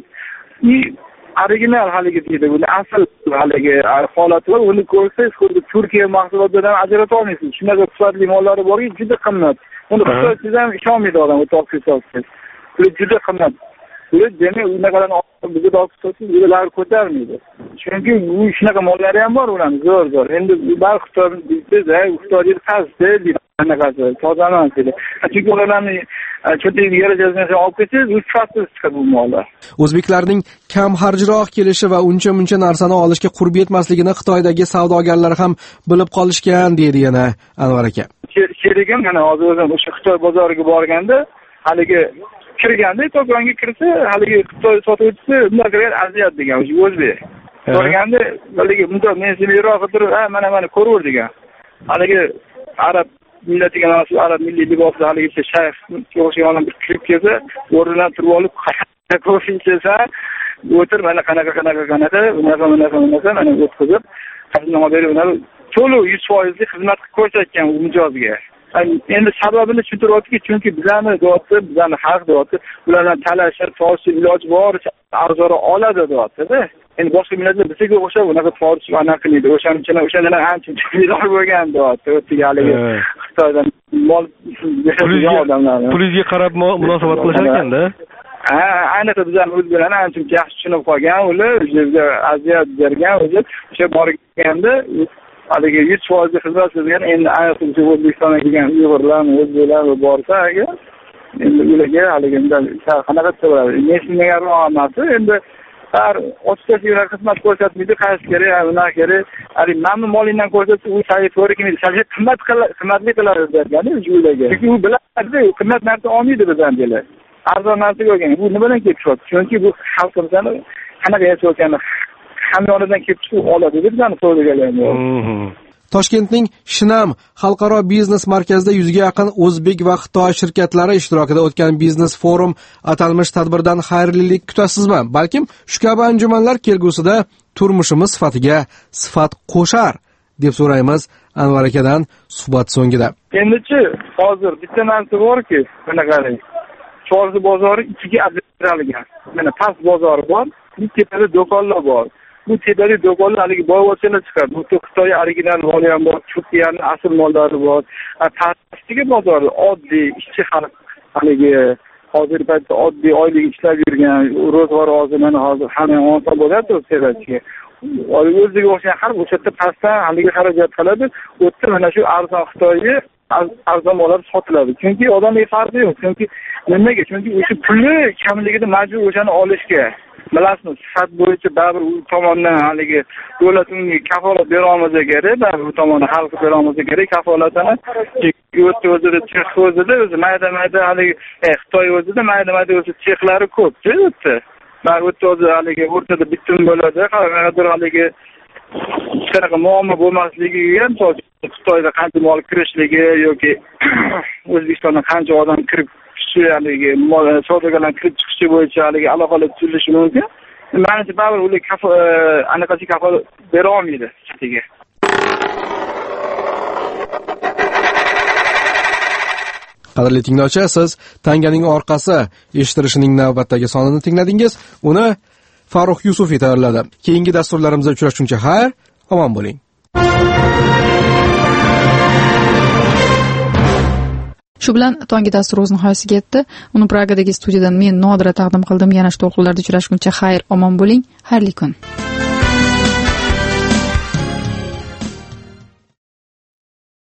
original haligi deydi, buni asl haligi holati bor. Uni ko'rsangiz, xuddi Turkiya mahsulotlaridan ajrata olmaysiz. Shunaqa sifatli mollari borki, juda qimmat. Uni Xitoysiz ham ishonmaydi odam, o'tib olsangiz. Bu juda qimmat. Bu demak, unaqadan bizga olsangiz, ular ko'tarmaydi. Chunki bu shunaqa mollari ham bor ularning zo'r zo'r. Endi bar Xitoy deysiz, Xitoy qazdi deydi, anaqasi tozaman deydi. Chunki ularning cho'ntagiga yarashadigan olib kelsangiz, uch faslsiz chiqadi bu mollar. O'zbeklarning kam xarjroq kelishi va uncha-muncha narsani olishga qurbi yetmasligini Xitoydagi savdogarlar ham bilib qolishgan, deydi yana Anvar aka. Sherigim mana hozir o'zim o'sha Xitoy bozoriga borganda, haligi kirganda do'konga kirsa, haligi Xitoy sotuvchisi bunaqa aziyat degan o'zbek. Borganda haligi bunda men seni yiroqqa turib, ha mana mana ko'raver degan. Haligi arab millatiga mas'ul arab milliy libosda haligi shayx o'xshagan bir kirib kelsa, o'rnidan turib olib, ko'rib kelsa, o'tir mana qanaqa qanaqa qanaqa, unaqa unaqa unaqa mana o'tkazib, xizmat berib, to'liq yuz foiz xizmat ko'rsatgan u mijozga. Endi sababini tushuntiryapti, chunki bizlarni deyapti, bizlarni xalq deyapti, ulardan talashib, tortishib iloji boricha arzonroq oladi deyapti-da. Endi boshqa millatlar bizga o'xshab unaqa tortishib anaqa qilmaydi. O'shaning uchun o'shandan ancha chiqmidor bo'lgan deyapti. O'tiga haligi Xitoydan mol odamlar. Pulizga qarab munosabat qilishar ekanda. Ha, ayniqsa bizlarni o'zlarini ancha yaxshi tushunib qolgan, ular bizga aziyat bergan, o'zi o'sha borganda haligi yuz foiz xizmat qilgan, endi ayniqsa O'zbekistonga kelgan Uyg'urlar, o'zbeklar borsa, agar endi ularga haligi qanaqa bo'ladi? Nesliga ro'amati endi har ochiqcha xizmat ko'rsatmaydi, qaysi kerak, unaqa kerak. Hali mamnun molingdan ko'rsatsa, u sayt to'g'ri kelmaydi. Sayt qimmat qimmatli qiladi dergani ularga. Chunki u biladi, qimmat narsa olmaydi bizdan deylar. Arzon narsa ko'rgan. Bu nima bilan kelib chiqadi? Chunki bu xalqimizdan qanaqa yashayotgani hamyonidan kelib chiqib oladi deb bizani so'raganlar. Toshkentning Shinam xalqaro biznes markazida yuzga yaqin o'zbek va Xitoy shirkatlari ishtirokida o'tgan biznes forum atalmish tadbirdan xayrlilik kutasizmi? Balkim shu kabi anjumanlar kelgusida turmushimiz sifatiga sifat qo'shar deb so'raymiz Anvar akadan suhbat so'ngida. Endi-chi, hozir bitta narsa borki, mana qarang. Chorsu bozori ichiga ajratilgan. Mana past bozori bor, bu tepada do'konlar bor. Bu tepalik do'konlar haligi boyvachchalar chiqadi. Bu Xitoy original moli ham bor, Turkiyaning asl mollari bor. Pastdagi bozorda oddiy ishchi xalq haligi hozir paytda oddiy oylik ishlab yurgan, ro'zg'or hozir mana hozir hamma o'nta bo'ladi tepachiga. O'ziga o'xshagan har o'sha yerda pastdan haligi xarajat qiladi. O'tda mana shu arzon Xitoyga arzon bo'lib sotiladi. Chunki odamning farqi yo'q. Chunki nimaga? Chunki o'sha pulni kamligida majbur o'shani olishga. Bilasizmi, sifat bo'yicha baribir u tomonidan haligi davlat unga kafolat bera olmasa kerak, baribir u tomonidan xalq bera olmasa kerak kafolatini. O'tda o'zida chex o'zida o'zi mayda-mayda haligi Xitoy o'zida mayda-mayda o'zi chexlari ko'p-ku o'tda. Mana o'tda o'zi haligi o'rtada bitim bo'ladi, qanaqadir haligi qanaqa muammo bo'lmasligiga ham Xitoyda qancha mol kirishligi yoki O'zbekistondan qancha odam kirib haligi savdogarlar kirib chiqishi bo'yicha haligi aloqalar tuzilishi mumkin. Menimcha baribir ular anaqasi kafolat bera olmaydi sifatiga. Qadrli tinglovchi, siz Tanganing orqasi eshittirishining navbatdagi sonini tingladingiz. Uni Farruh Yusufiy tayyorladi. Keyingi dasturlarimizda uchrashguncha xayr, omon bo'ling. Shu bilan tongi dastur o'z nihoyasiga yetdi. Uni Pragadagi studiyadan men Nodira taqdim qildim. Yana shu to'lqinlarda uchrashguncha xayr, omon bo'ling. Xayrli kun.